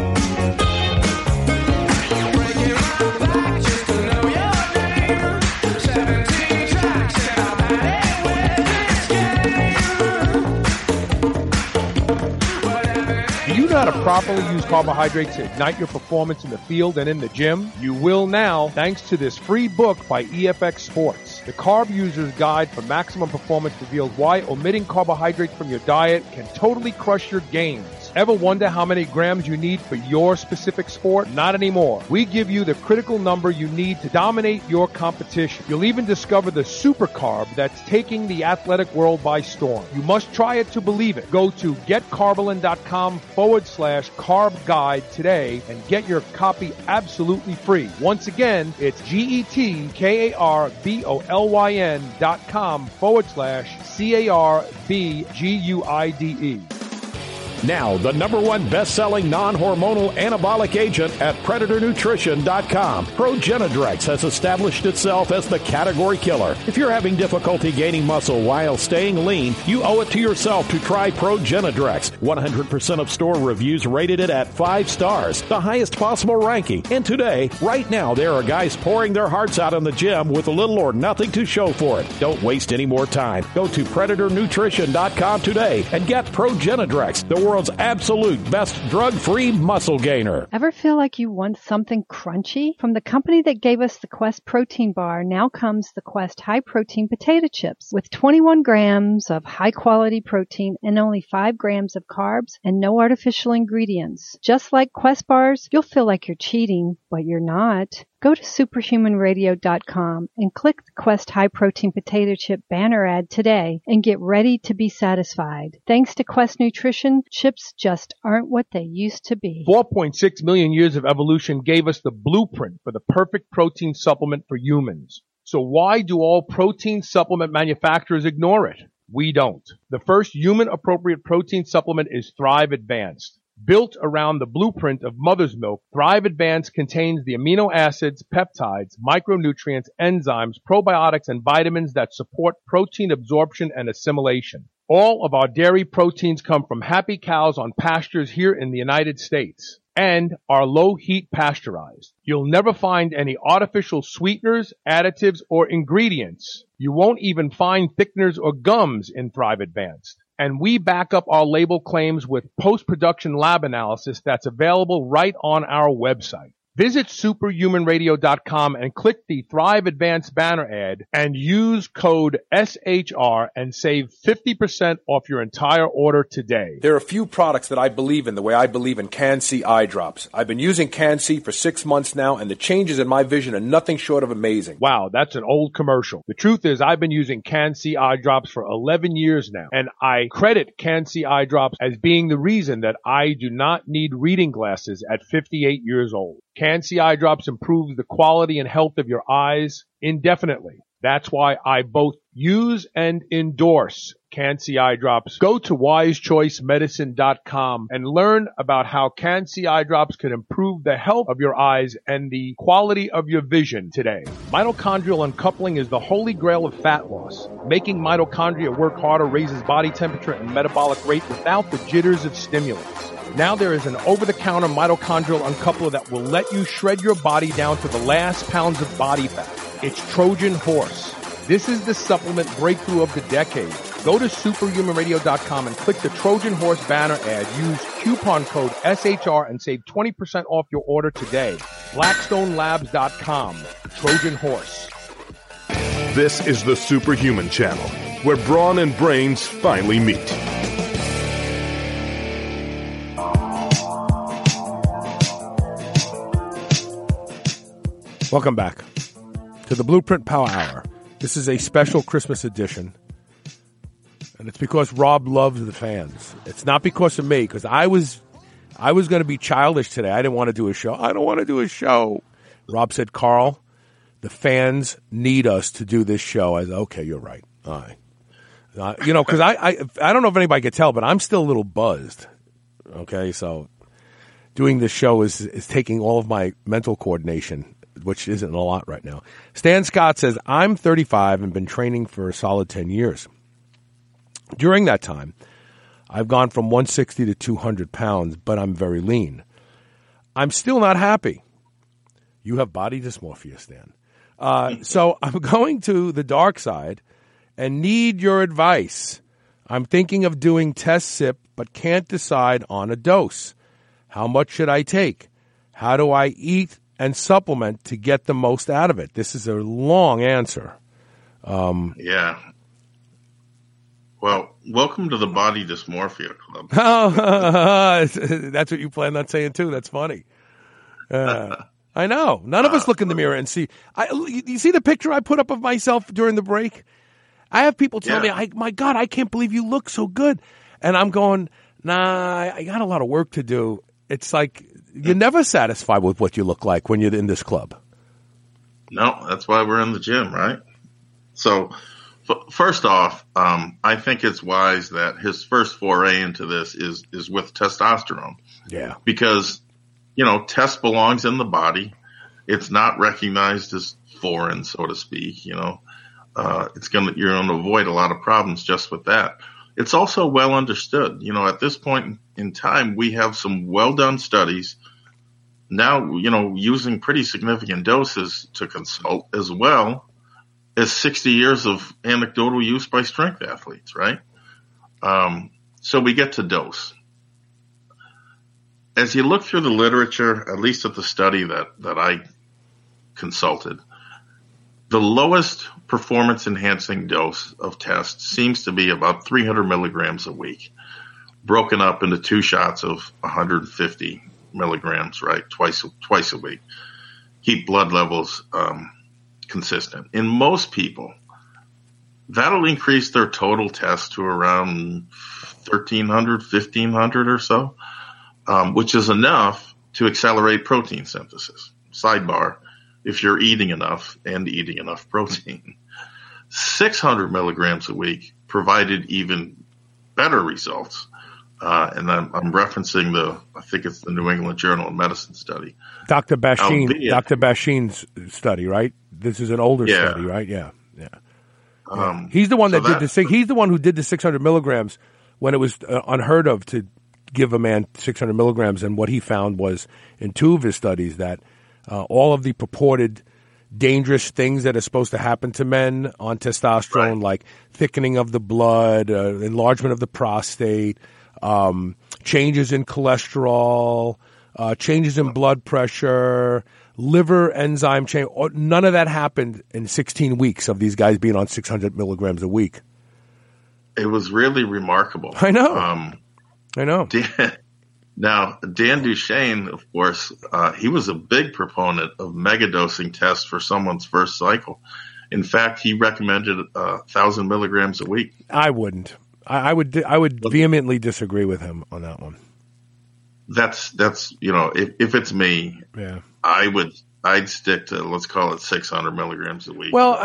Do you know how to properly use carbohydrates to ignite your performance in the field and in the gym? You will now, thanks to this free book by EFX Sports. The Carb User's Guide for Maximum Performance reveals why omitting carbohydrates from your diet can totally crush your gains. Ever wonder how many grams you need for your specific sport? Not anymore. We give you the critical number you need to dominate your competition. You'll even discover the super carb that's taking the athletic world by storm. You must try it to believe it. Go to getcarbolin.com/carb guide today and get your copy absolutely free. Once again, it's GETKARBOLYN.com/CARBGUIDE. Now, the #1 best-selling non-hormonal anabolic agent at PredatorNutrition.com. Progenadrex has established itself as the category killer. If you're having difficulty gaining muscle while staying lean, you owe it to yourself to try Progenadrex. 100% of store reviews rated it at 5 stars, the highest possible ranking. And today, right now, there are guys pouring their hearts out in the gym with little or nothing to show for it. Don't waste any more time. Go to PredatorNutrition.com today and get Progenadrex, the world's absolute best drug-free muscle gainer. Ever feel like you want something crunchy? From the company that gave us the Quest protein bar, now comes the Quest high-protein potato chips with 21 grams of high-quality protein and only 5 grams of carbs and no artificial ingredients. Just like Quest bars, you'll feel like you're cheating, but you're not. Go to superhumanradio.com and click the Quest High Protein Potato Chip banner ad today and get ready to be satisfied. Thanks to Quest Nutrition, chips just aren't what they used to be. 4.6 million years of evolution gave us the blueprint for the perfect protein supplement for humans. So why do all protein supplement manufacturers ignore it? We don't. The first human-appropriate protein supplement is Thrive Advanced. Built around the blueprint of mother's milk, Thrive Advanced contains the amino acids, peptides, micronutrients, enzymes, probiotics, and vitamins that support protein absorption and assimilation. All of our dairy proteins come from happy cows on pastures here in the United States and are low-heat pasteurized. You'll never find any artificial sweeteners, additives, or ingredients. You won't even find thickeners or gums in Thrive Advanced. And we back up our label claims with post-production lab analysis that's available right on our website. Visit superhumanradio.com and click the Thrive Advanced banner ad and use code SHR and save 50% off your entire order today. There are a few products that I believe in the way I believe in Can-C eye drops. I've been using Can-C for 6 months now, and the changes in my vision are nothing short of amazing. Wow, that's an old commercial. The truth is I've been using Can-C eye drops for 11 years now, and I credit Can-C eye drops as being the reason that I do not need reading glasses at 58 years old. Can-C eye drops improves the quality and health of your eyes indefinitely. That's why I both use and endorse Can-C eye drops. Go to wisechoicemedicine.com and learn about how Can-C eye drops can improve the health of your eyes and the quality of your vision today. Mitochondrial uncoupling is the holy grail of fat loss. Making mitochondria work harder raises body temperature and metabolic rate without the jitters of stimulants. Now there is an over-the-counter mitochondrial uncoupler that will let you shred your body down to the last pounds of body fat. It's Trojan Horse. This is the supplement breakthrough of the decade. Go to superhumanradio.com and click the Trojan Horse banner ad. Use coupon code SHR and save 20% off your order today. BlackstoneLabs.com. Trojan Horse. This is the Superhuman Channel, where brawn and brains finally meet. Welcome back to the Blueprint Power Hour. This is a special Christmas edition, and it's because Rob loves the fans. It's not because of me, because I was going to be childish today. I didn't want to do a show. I don't want to do a show. Rob said, Carl, the fans need us to do this show. I said, okay, you're right. All right. Because I don't know if anybody could tell, but I'm still a little buzzed. Okay, so doing this show is taking all of my mental coordination which isn't a lot right now. Stan Scott says, I'm 35 and been training for a solid 10 years. During that time, I've gone from 160 to 200 pounds, but I'm very lean. I'm still not happy. You have body dysmorphia, Stan. So I'm going to the dark side and need your advice. I'm thinking of doing test SIP, but can't decide on a dose. How much should I take? How do I eat and supplement to get the most out of it? This is a long answer. Yeah. Well, welcome to the Body Dysmorphia Club. That's what you planned on saying, too. That's funny. I know. None of us look in the mirror and see. You see the picture I put up of myself during the break? I have people tell me, my God, I can't believe you look so good. And I'm going, nah, I got a lot of work to do. It's like you're never satisfied with what you look like when you're in this club. No, that's why we're in the gym, right? So, first off, I think it's wise that his first foray into this is with testosterone. Yeah. Because, test belongs in the body. It's not recognized as foreign, so to speak, you're going to avoid a lot of problems just with that. It's also well understood. At this point in time, we have some well done studies now, using pretty significant doses to consult, as well as 60 years of anecdotal use by strength athletes, right? So we get to dose. As you look through the literature, at least at the study that I consulted, the lowest performance enhancing dose of test seems to be about 300 milligrams a week, broken up into 2 shots of 150 milligrams, right? Twice a week. Keep blood levels consistent. In most people, that'll increase their total test to around 1,300, 1,500 or so, which is enough to accelerate protein synthesis. Sidebar, if you're eating enough and eating enough protein. 600 milligrams a week provided even better results. And I'm referencing I think it's the New England Journal of Medicine study. Dr. Bashin's study, right? This is an older study, right? Yeah. He's the one he's the one who did the 600 milligrams when it was unheard of to give a man 600 milligrams. And what he found was in 2 of his studies that all of the purported dangerous things that are supposed to happen to men on testosterone, like thickening of the blood, enlargement of the prostate, changes in cholesterol, changes in blood pressure, liver enzyme change. None of that happened in 16 weeks of these guys being on 600 milligrams a week. It was really remarkable. I know. I know. Now, Dan Duchesne, of course, he was a big proponent of megadosing tests for someone's first cycle. In fact, he recommended 1,000 milligrams a week. I wouldn't. I would vehemently disagree with him on that one. That's if it's me, I'd stick to, let's call it 600 milligrams a week. Well,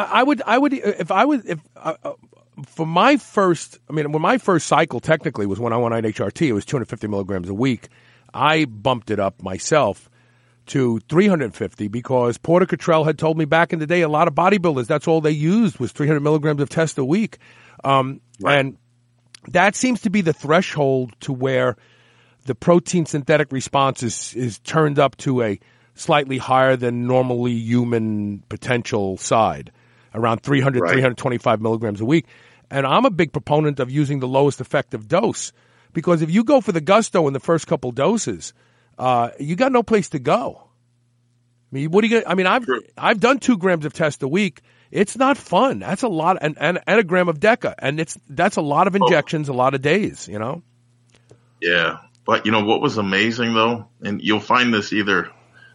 for my first, when my first cycle technically was when I went on HRT, it was 250 milligrams a week. I bumped it up myself to 350 because Porter Cottrell had told me back in the day, a lot of bodybuilders, that's all they used was 300 milligrams of test a week. And that seems to be the threshold to where the protein synthetic response is turned up to a slightly higher than normally human potential side, around 300, 325 milligrams a week. And I'm a big proponent of using the lowest effective dose because if you go for the gusto in the first couple doses, you got no place to go. What are you gonna, I've done 2 grams of test a week. It's not fun. That's a lot, and a gram of Deca, and that's a lot of injections, a lot of days. Yeah, but what was amazing though, and you'll find this either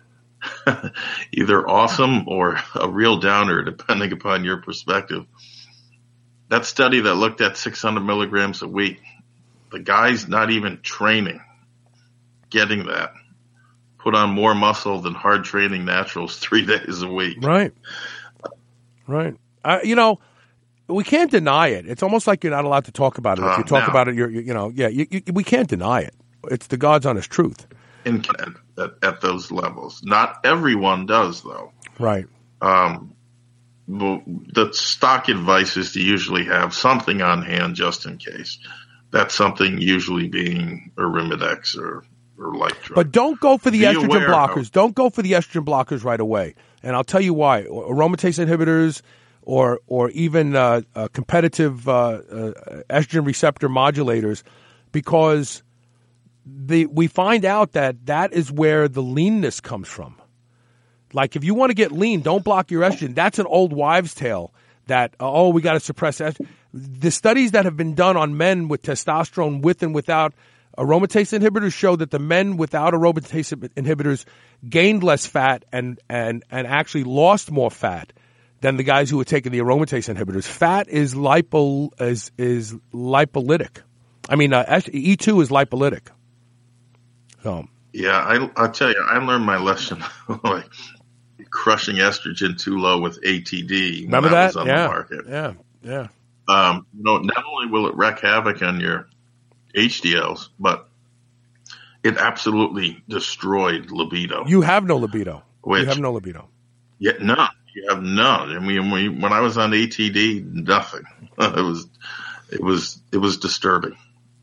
awesome or a real downer depending upon your perspective. That study that looked at 600 milligrams a week, the guy's not even training, getting that, put on more muscle than hard training naturals 3 days a week. Right. We can't deny it. It's almost like you're not allowed to talk about it. If you talk about it, we can't deny it. It's the God's honest truth. At those levels. Not everyone does, though. Right. The stock advice is to usually have something on hand just in case. That's something usually being Arimidex or like drug. But don't go for the estrogen blockers. Don't go for the estrogen blockers right away. And I'll tell you why. Aromatase inhibitors or even competitive estrogen receptor modulators, because we find out that is where the leanness comes from. Like, if you want to get lean, don't block your estrogen. That's an old wives' tale that, we got to suppress estrogen. The studies that have been done on men with testosterone with and without aromatase inhibitors show that the men without aromatase inhibitors gained less fat and actually lost more fat than the guys who were taking the aromatase inhibitors. Fat is lipolytic. I mean, E2 is lipolytic. So. Yeah, I'll tell you, I learned my lesson. Like, crushing estrogen too low with ATD. Remember that? Was on the market. Yeah. Not only will it wreak havoc on your HDLs, but it absolutely destroyed libido. You have no libido. You have no libido. Yeah, none. You have none. I mean, when I was on ATD, nothing. It was disturbing.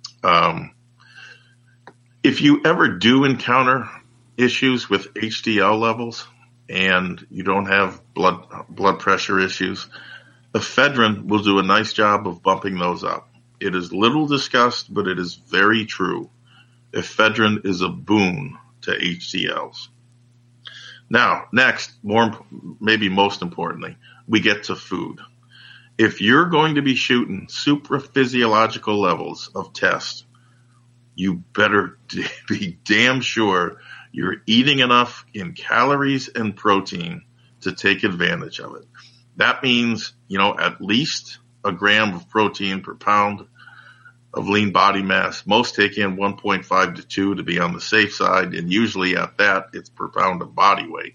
If you ever do encounter issues with HDL levels and you don't have blood pressure issues, ephedrine will do a nice job of bumping those up. It is little discussed, but it is very true. Ephedrine is a boon to HDLs. Now, next, maybe most importantly, we get to food. If you're going to be shooting supraphysiological levels of test, you better be damn sure you're eating enough in calories and protein to take advantage of it. That means, at least a gram of protein per pound of lean body mass. Most take in 1.5 to 2 to be on the safe side, and usually at that, it's per pound of body weight.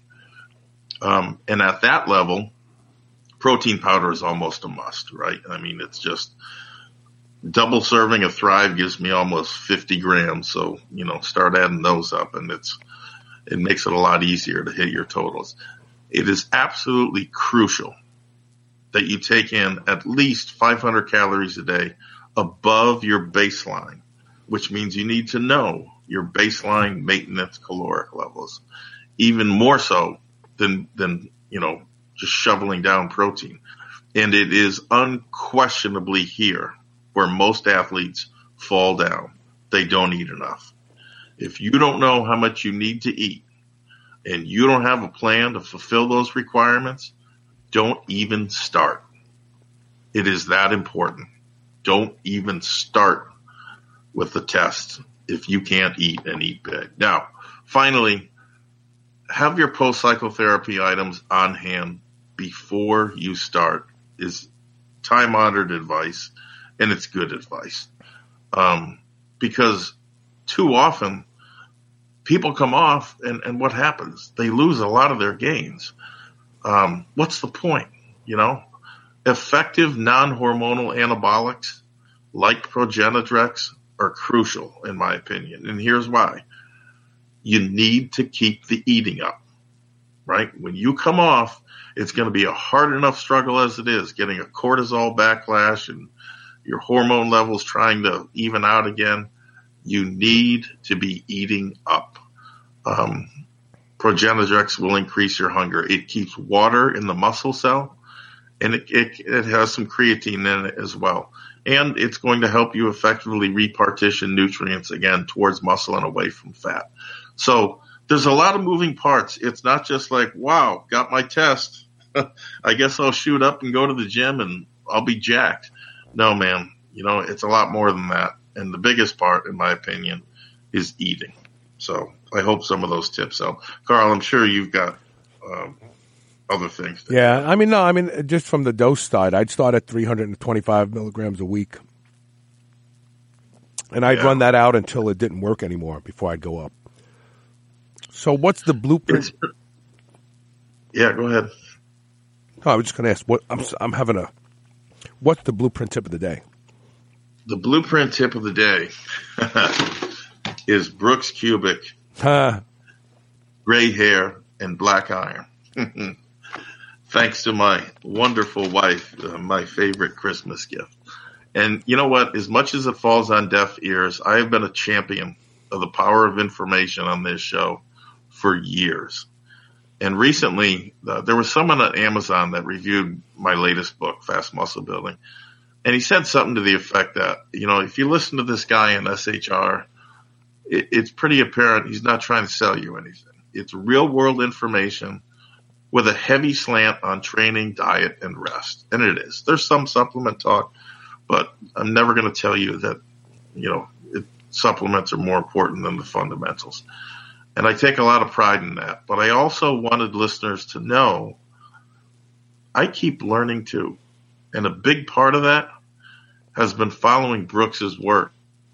And at that level, protein powder is almost a must, right? I mean, it's just double serving of Thrive gives me almost 50 grams. So, start adding those up, and it makes it a lot easier to hit your totals. It is absolutely crucial that you take in at least 500 calories a day above your baseline, which means you need to know your baseline maintenance caloric levels, even more so than just shoveling down protein. And it is unquestionably here where most athletes fall down. They don't eat enough. If you don't know how much you need to eat and you don't have a plan to fulfill those requirements, don't even start. It is that important. Don't even start with the test if you can't eat and eat big. Now, finally, have your post-psychotherapy items on hand before you start is time-honored advice, and it's good advice. Because too often people come off and what happens? They lose a lot of their gains. What's the point? Effective non-hormonal anabolics like Progenadrex are crucial in my opinion. And here's why. You need to keep the eating up, right? When you come off, it's going to be a hard enough struggle as it is, getting a cortisol backlash and your hormone levels trying to even out again. You need to be eating up. Progenadrex will increase your hunger. It keeps water in the muscle cell, and it has some creatine in it as well. And it's going to help you effectively repartition nutrients again towards muscle and away from fat. So there's a lot of moving parts. It's not just like, wow, got my test. I guess I'll shoot up and go to the gym and I'll be jacked. No, man, it's a lot more than that. And the biggest part, in my opinion, is eating. So I hope some of those tips help. Carl, I'm sure you've got other things. Yeah, just from the dose side, I'd start at 325 milligrams a week. And I'd run that out until it didn't work anymore before I'd go up. So what's the blueprint? Yeah, go ahead. Oh, I was just going to ask. What's the blueprint tip of the day? The blueprint tip of the day is Brooks Cubic, gray hair, and black iron. thanks to my wonderful wife, my favorite Christmas gift. And you know what? As much as it falls on deaf ears, I have been a champion of the power of information on this show for years. And recently, there was someone at Amazon that reviewed my latest book, Fast Muscle Building. And he said something to the effect that, if you listen to this guy in SHR, it's pretty apparent he's not trying to sell you anything. It's real world information with a heavy slant on training, diet, and rest. And it is. There's some supplement talk, but I'm never going to tell you that, supplements are more important than the fundamentals. And I take a lot of pride in that. But I also wanted listeners to know I keep learning too. And a big part of that has been following Brooks's work.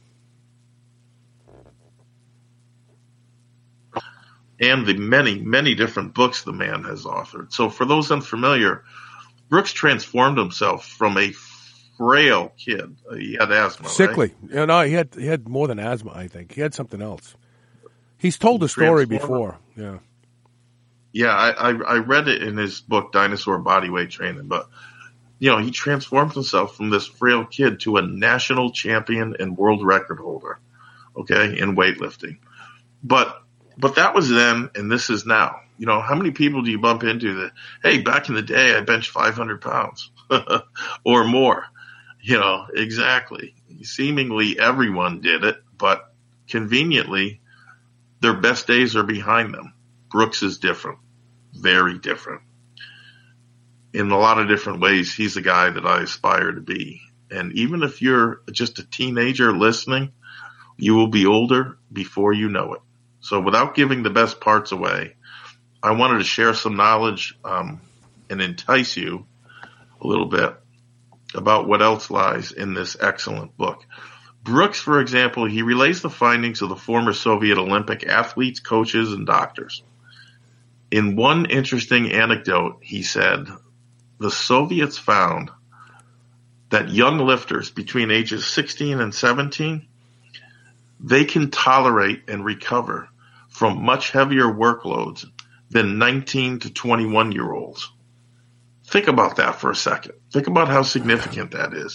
And the many, many different books the man has authored. So for those unfamiliar, Brooks transformed himself from a frail kid. He had asthma, sickly. Right? No, he had more than asthma, I think. He had something else. He's told the story before. Yeah. Yeah, I read it in his book, Dinosaur Bodyweight Training. But, he transformed himself from this frail kid to a national champion and world record holder, okay, in weightlifting. But that was then, and this is now. How many people do you bump into that, hey, back in the day, I benched 500 pounds or more? Exactly. Seemingly everyone did it, but conveniently, their best days are behind them. Brooks is different, very different. In a lot of different ways, he's the guy that I aspire to be. And even if you're just a teenager listening, you will be older before you know it. So without giving the best parts away, I wanted to share some knowledge and entice you a little bit about what else lies in this excellent book. Brooks, for example, he relays the findings of the former Soviet Olympic athletes, coaches, and doctors. In one interesting anecdote, he said, the Soviets found that young lifters between ages 16 and 17, they can tolerate and recover from much heavier workloads than 19 to 21-year-olds. Think about that for a second. Think about how significant that is.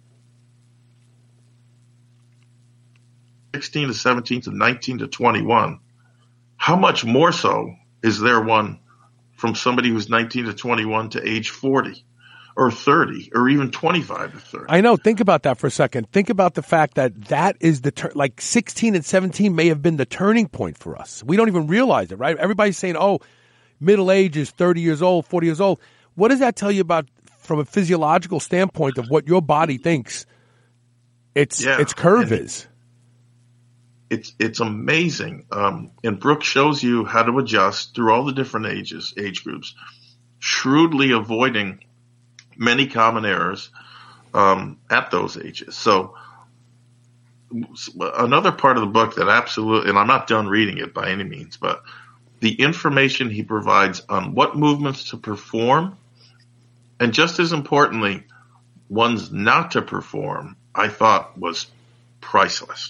16 to 17 to 19 to 21. How much more so is there one from somebody who's 19 to 21 to age 40 or 30 or even 25 to 30? I know. Think about that for a second. Think about the fact that is the 16 and 17 may have been the turning point for us. We don't even realize it, right? Everybody's saying, oh, middle age is 30 years old, 40 years old. What does that tell you about from a physiological standpoint of what your body thinks its curve is? It's amazing. And Brooks shows you how to adjust through all the different age groups, shrewdly avoiding many common errors at those ages. So another part of the book that absolutely, and I'm not done reading it by any means, but the information he provides on what movements to perform, and just as importantly, ones not to perform, I thought was priceless.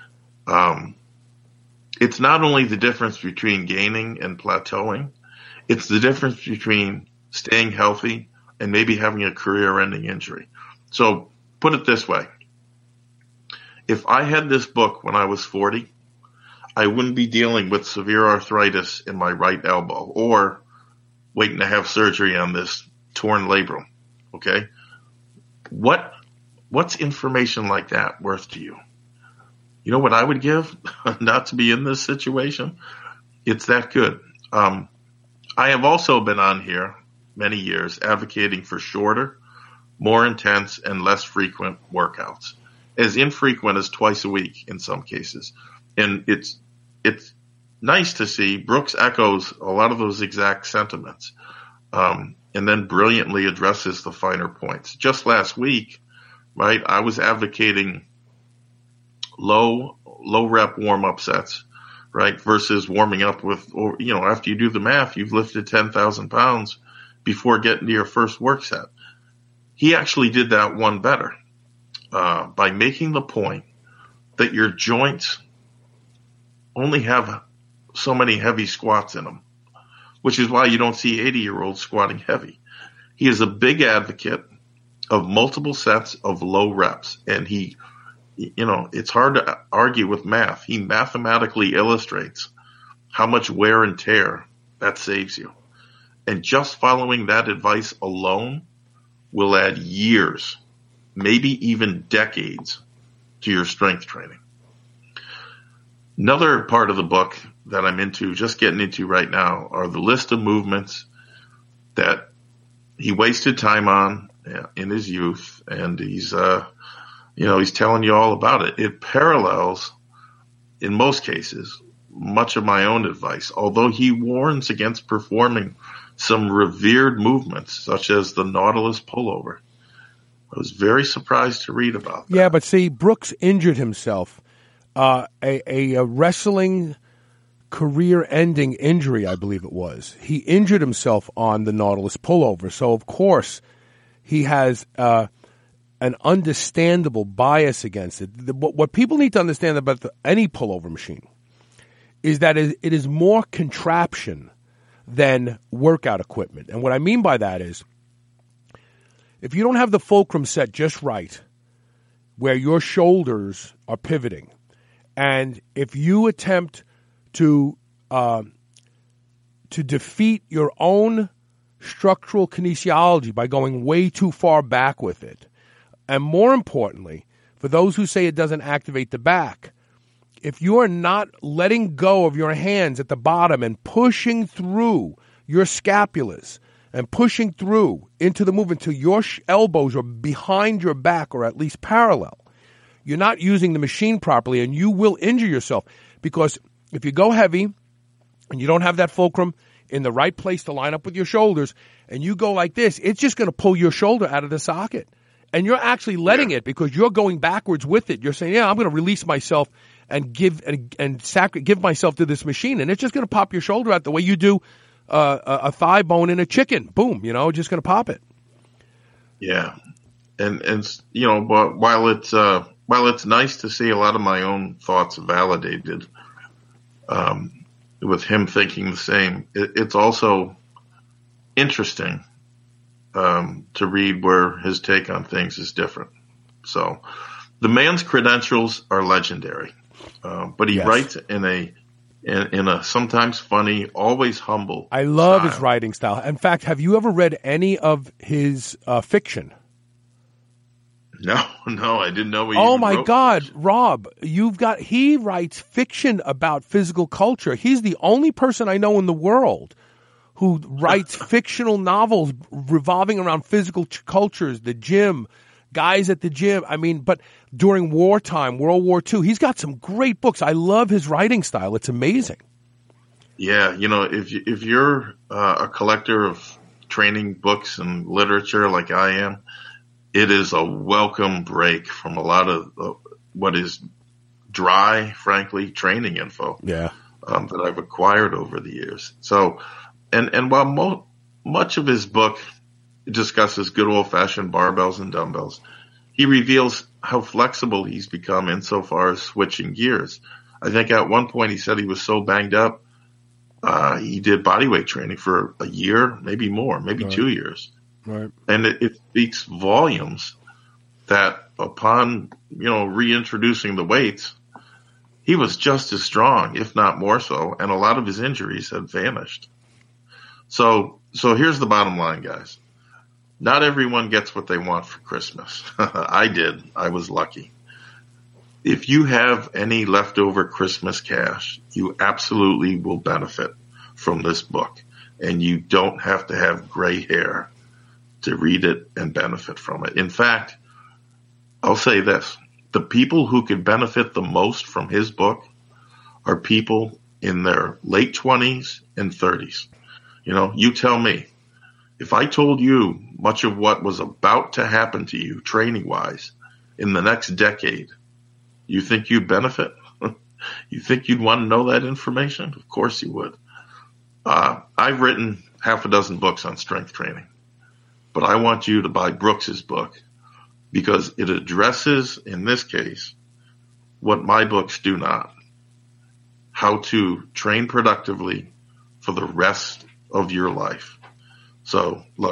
It's not only the difference between gaining and plateauing, it's the difference between staying healthy and maybe having a career-ending injury. So put it this way. If I had this book when I was 40, I wouldn't be dealing with severe arthritis in my right elbow or waiting to have surgery on this torn labrum. Okay? What's information like that worth to you? You know what I would give not to be in this situation? It's that good. I have also been on here many years advocating for shorter, more intense, and less frequent workouts. As infrequent as twice a week in some cases. And it's nice to see Brooks echoes a lot of those exact sentiments, and then brilliantly addresses the finer points. Just last week, right, I was advocating low rep warm up sets, right, versus warming up with, or, after you do the math, you've lifted 10,000 pounds before getting to your first work set. He actually did that one better, by making the point that your joints only have so many heavy squats in them, which is why you don't see 80-year-olds squatting heavy. he is a big advocate of multiple sets of low reps. And he, it's hard to argue with math. He mathematically illustrates how much wear and tear that saves you. And just following that advice alone will add years, maybe even decades, to your strength training. Another part of the book that I'm just getting into right now, are the list of movements that he wasted time on in his youth, and he's telling you all about it. It parallels, in most cases, much of my own advice, although he warns against performing some revered movements, such as the Nautilus pullover. I was very surprised to read about that. Yeah, but see, Brooks injured himself. A wrestling career-ending injury, I believe it was. He injured himself on the Nautilus pullover. So, of course, he has an understandable bias against it. What people need to understand about any pullover machine is that it is more contraption than workout equipment. And what I mean by that is, if you don't have the fulcrum set just right, where your shoulders are pivoting, and if you attempt to defeat your own structural kinesiology by going way too far back with it, and more importantly, for those who say it doesn't activate the back, if you are not letting go of your hands at the bottom and pushing through your scapulas and pushing through into the movement till your elbows are behind your back or at least parallel, you're not using the machine properly, and you will injure yourself. Because if you go heavy and you don't have that fulcrum in the right place to line up with your shoulders, and you go like this, it's just going to pull your shoulder out of the socket. And you're actually letting it, because you're going backwards with it. You're saying, I'm going to release myself and give myself to this machine, and it's just going to pop your shoulder out the way you do a thigh bone in a chicken. Boom, just going to pop it. Yeah, and but while it's nice to see a lot of my own thoughts validated, with him thinking the same, it's also interesting to read where his take on things is different. So, the man's credentials are legendary. But he writes in a sometimes funny, always humble I love style. his writing style. In fact, have you ever read any of his fiction? No, I didn't know he Oh even my wrote God, fiction. Rob, he writes fiction about physical culture. He's the only person I know in the world who writes fictional novels revolving around physical cultures, the gym, guys at the gym. I mean, but during wartime, World War II, he's got some great books. I love his writing style. It's amazing. Yeah, if you're a collector of training books and literature like I am, it is a welcome break from a lot of what is dry, frankly, training info. Yeah, that I've acquired over the years. So, and while much of his book discusses good old-fashioned barbells and dumbbells, he reveals how flexible he's become insofar as switching gears. I think at one point he said he was so banged up, he did bodyweight training for a year, maybe more, maybe 2 years. right. And it speaks volumes that upon, reintroducing the weights, he was just as strong, if not more so, and a lot of his injuries had vanished. So here's the bottom line, guys. Not everyone gets what they want for Christmas. I did. I was lucky. If you have any leftover Christmas cash, you absolutely will benefit from this book. And you don't have to have gray hair to read it and benefit from it. In fact, I'll say this. The people who could benefit the most from his book are people in their late 20s and 30s. You tell me. If I told you much of what was about to happen to you training-wise in the next decade, you think you'd benefit? You think you'd want to know that information? Of course you would. I've written half a dozen books on strength training, but I want you to buy Brooks's book because it addresses, in this case, what my books do not. How to train productively for the rest of your life. So, look,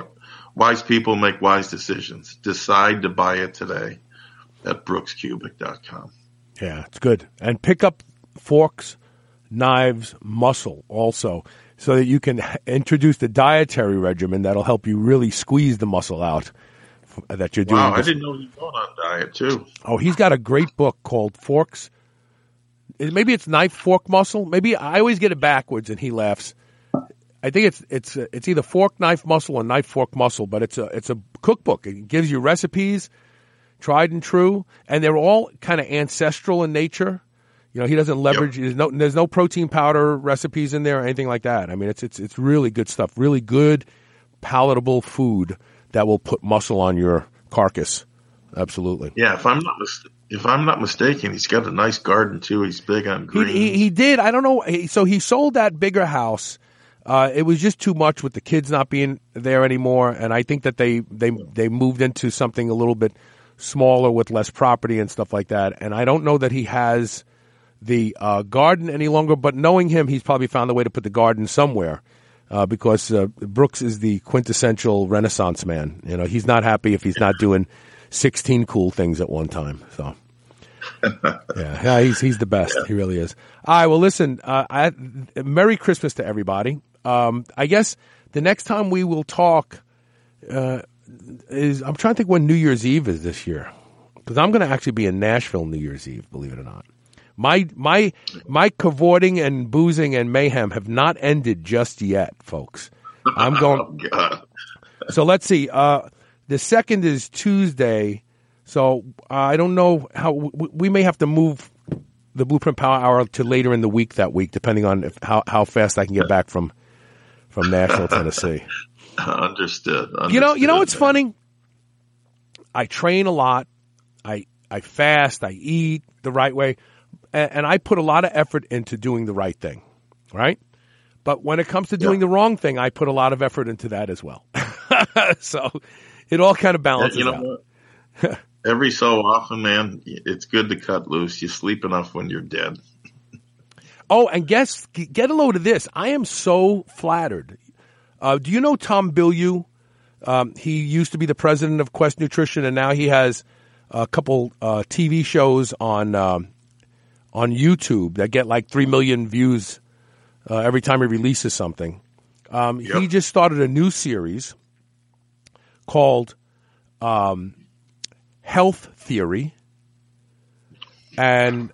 Wise people make wise decisions. Decide to buy it today at brookscubic.com. Yeah, it's good. And pick up forks, knives, muscle also, so that you can introduce the dietary regimen that'll help you really squeeze the muscle out that you're doing. Wow, I didn't know he was going on diet too. Oh, he's got a great book called Forks. Maybe it's Knife, Fork, Muscle. Maybe I always get it backwards, and he laughs. I think it's either Fork, Knife, Muscle or Knife, Fork, Muscle, but it's a cookbook. It gives you recipes, tried and true, and they're all kind of ancestral in nature. You know, he doesn't leverage. Yep. There's no protein powder recipes in there or anything like that. I mean, it's really good stuff. Really good, palatable food that will put muscle on your carcass. Absolutely. Yeah, if I'm not mistaken, he's got a nice garden too. He's big on green. He did. I don't know. So he sold that bigger house. It was just too much with the kids not being there anymore, and I think that they moved into something a little bit smaller with less property and stuff like that. And I don't know that he has the garden any longer, but knowing him, he's probably found a way to put the garden somewhere because Brooks is the quintessential Renaissance man. You know, he's not happy if he's not doing 16 cool things at one time. So, yeah, he's the best. He really is. All right, well, listen, Merry Christmas to everybody. I guess the next time we will talk is, I'm trying to think when New Year's Eve is this year, because I'm going to actually be in Nashville New Year's Eve, believe it or not. My cavorting and boozing and mayhem have not ended just yet, folks. I'm going. Oh, God. So let's see. The 2nd is Tuesday, so I don't know how we may have to move the Blueprint Power Hour to later in the week that week, depending on how fast I can get back from Nashville, Tennessee. Understood. You know what's funny? I train a lot. I fast. I eat the right way. And I put a lot of effort into doing the right thing, right? But when it comes to doing the wrong thing, I put a lot of effort into that as well. So it all kind of balances out. What? Every so often, man, it's good to cut loose. You sleep enough when you're dead. Oh, and get a load of this. I am so flattered. Do you know Tom Bilyeu? He used to be the president of Quest Nutrition, and now he has a couple TV shows on YouTube that get like 3 million views every time he releases something. He just started a new series called Health Theory, and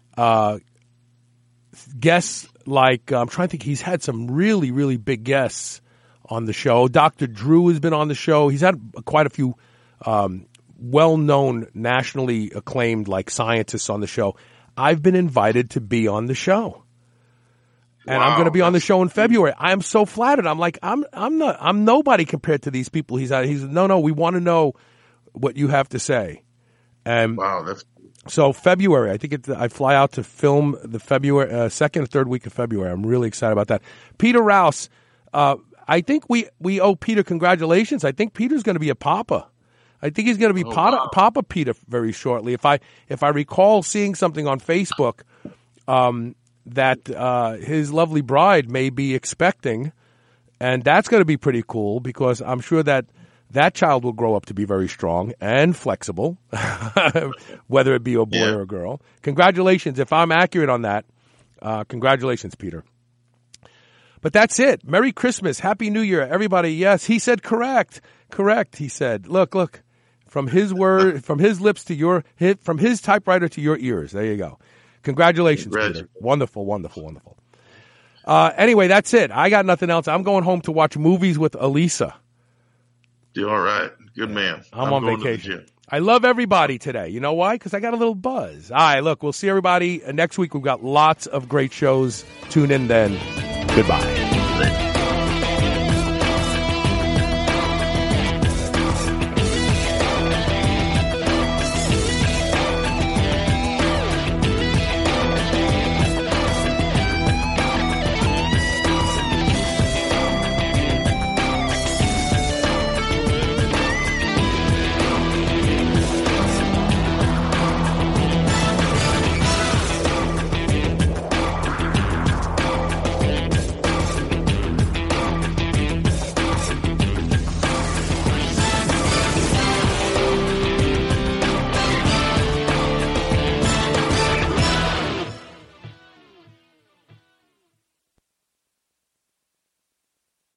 guests like, I'm trying to think, he's had some really, really big guests on the show. Dr. Drew has been on the show. He's had quite a few well-known, nationally acclaimed like scientists on the show. I've been invited to be on the show. And I'm going to be on the show in February. I'm so flattered. I'm like, I'm nobody compared to these people. He's no, we want to know what you have to say. And so February, I think I fly out to film the February 2nd or 3rd week of February. I'm really excited about that. Peter Rouse, I think we owe Peter congratulations. I think Peter's going to be a papa. I think he's going to be Papa Peter very shortly. If I recall seeing something on Facebook that his lovely bride may be expecting, and that's going to be pretty cool because I'm sure that child will grow up to be very strong and flexible, whether it be a boy or a girl. Congratulations. If I'm accurate on that, congratulations, Peter. But that's it. Merry Christmas. Happy New Year, everybody. Yes, he said correct. Correct, he said. Look. From his lips to from his typewriter to your ears. There you go. Congratulations, Peter. Wonderful, wonderful, wonderful. Anyway, that's it. I got nothing else. I'm going home to watch movies with Elisa. All right. Good man. I'm on vacation. I love everybody today. You know why? Because I got a little buzz. All right, look, we'll see everybody next week. We've got lots of great shows. Tune in then. Goodbye.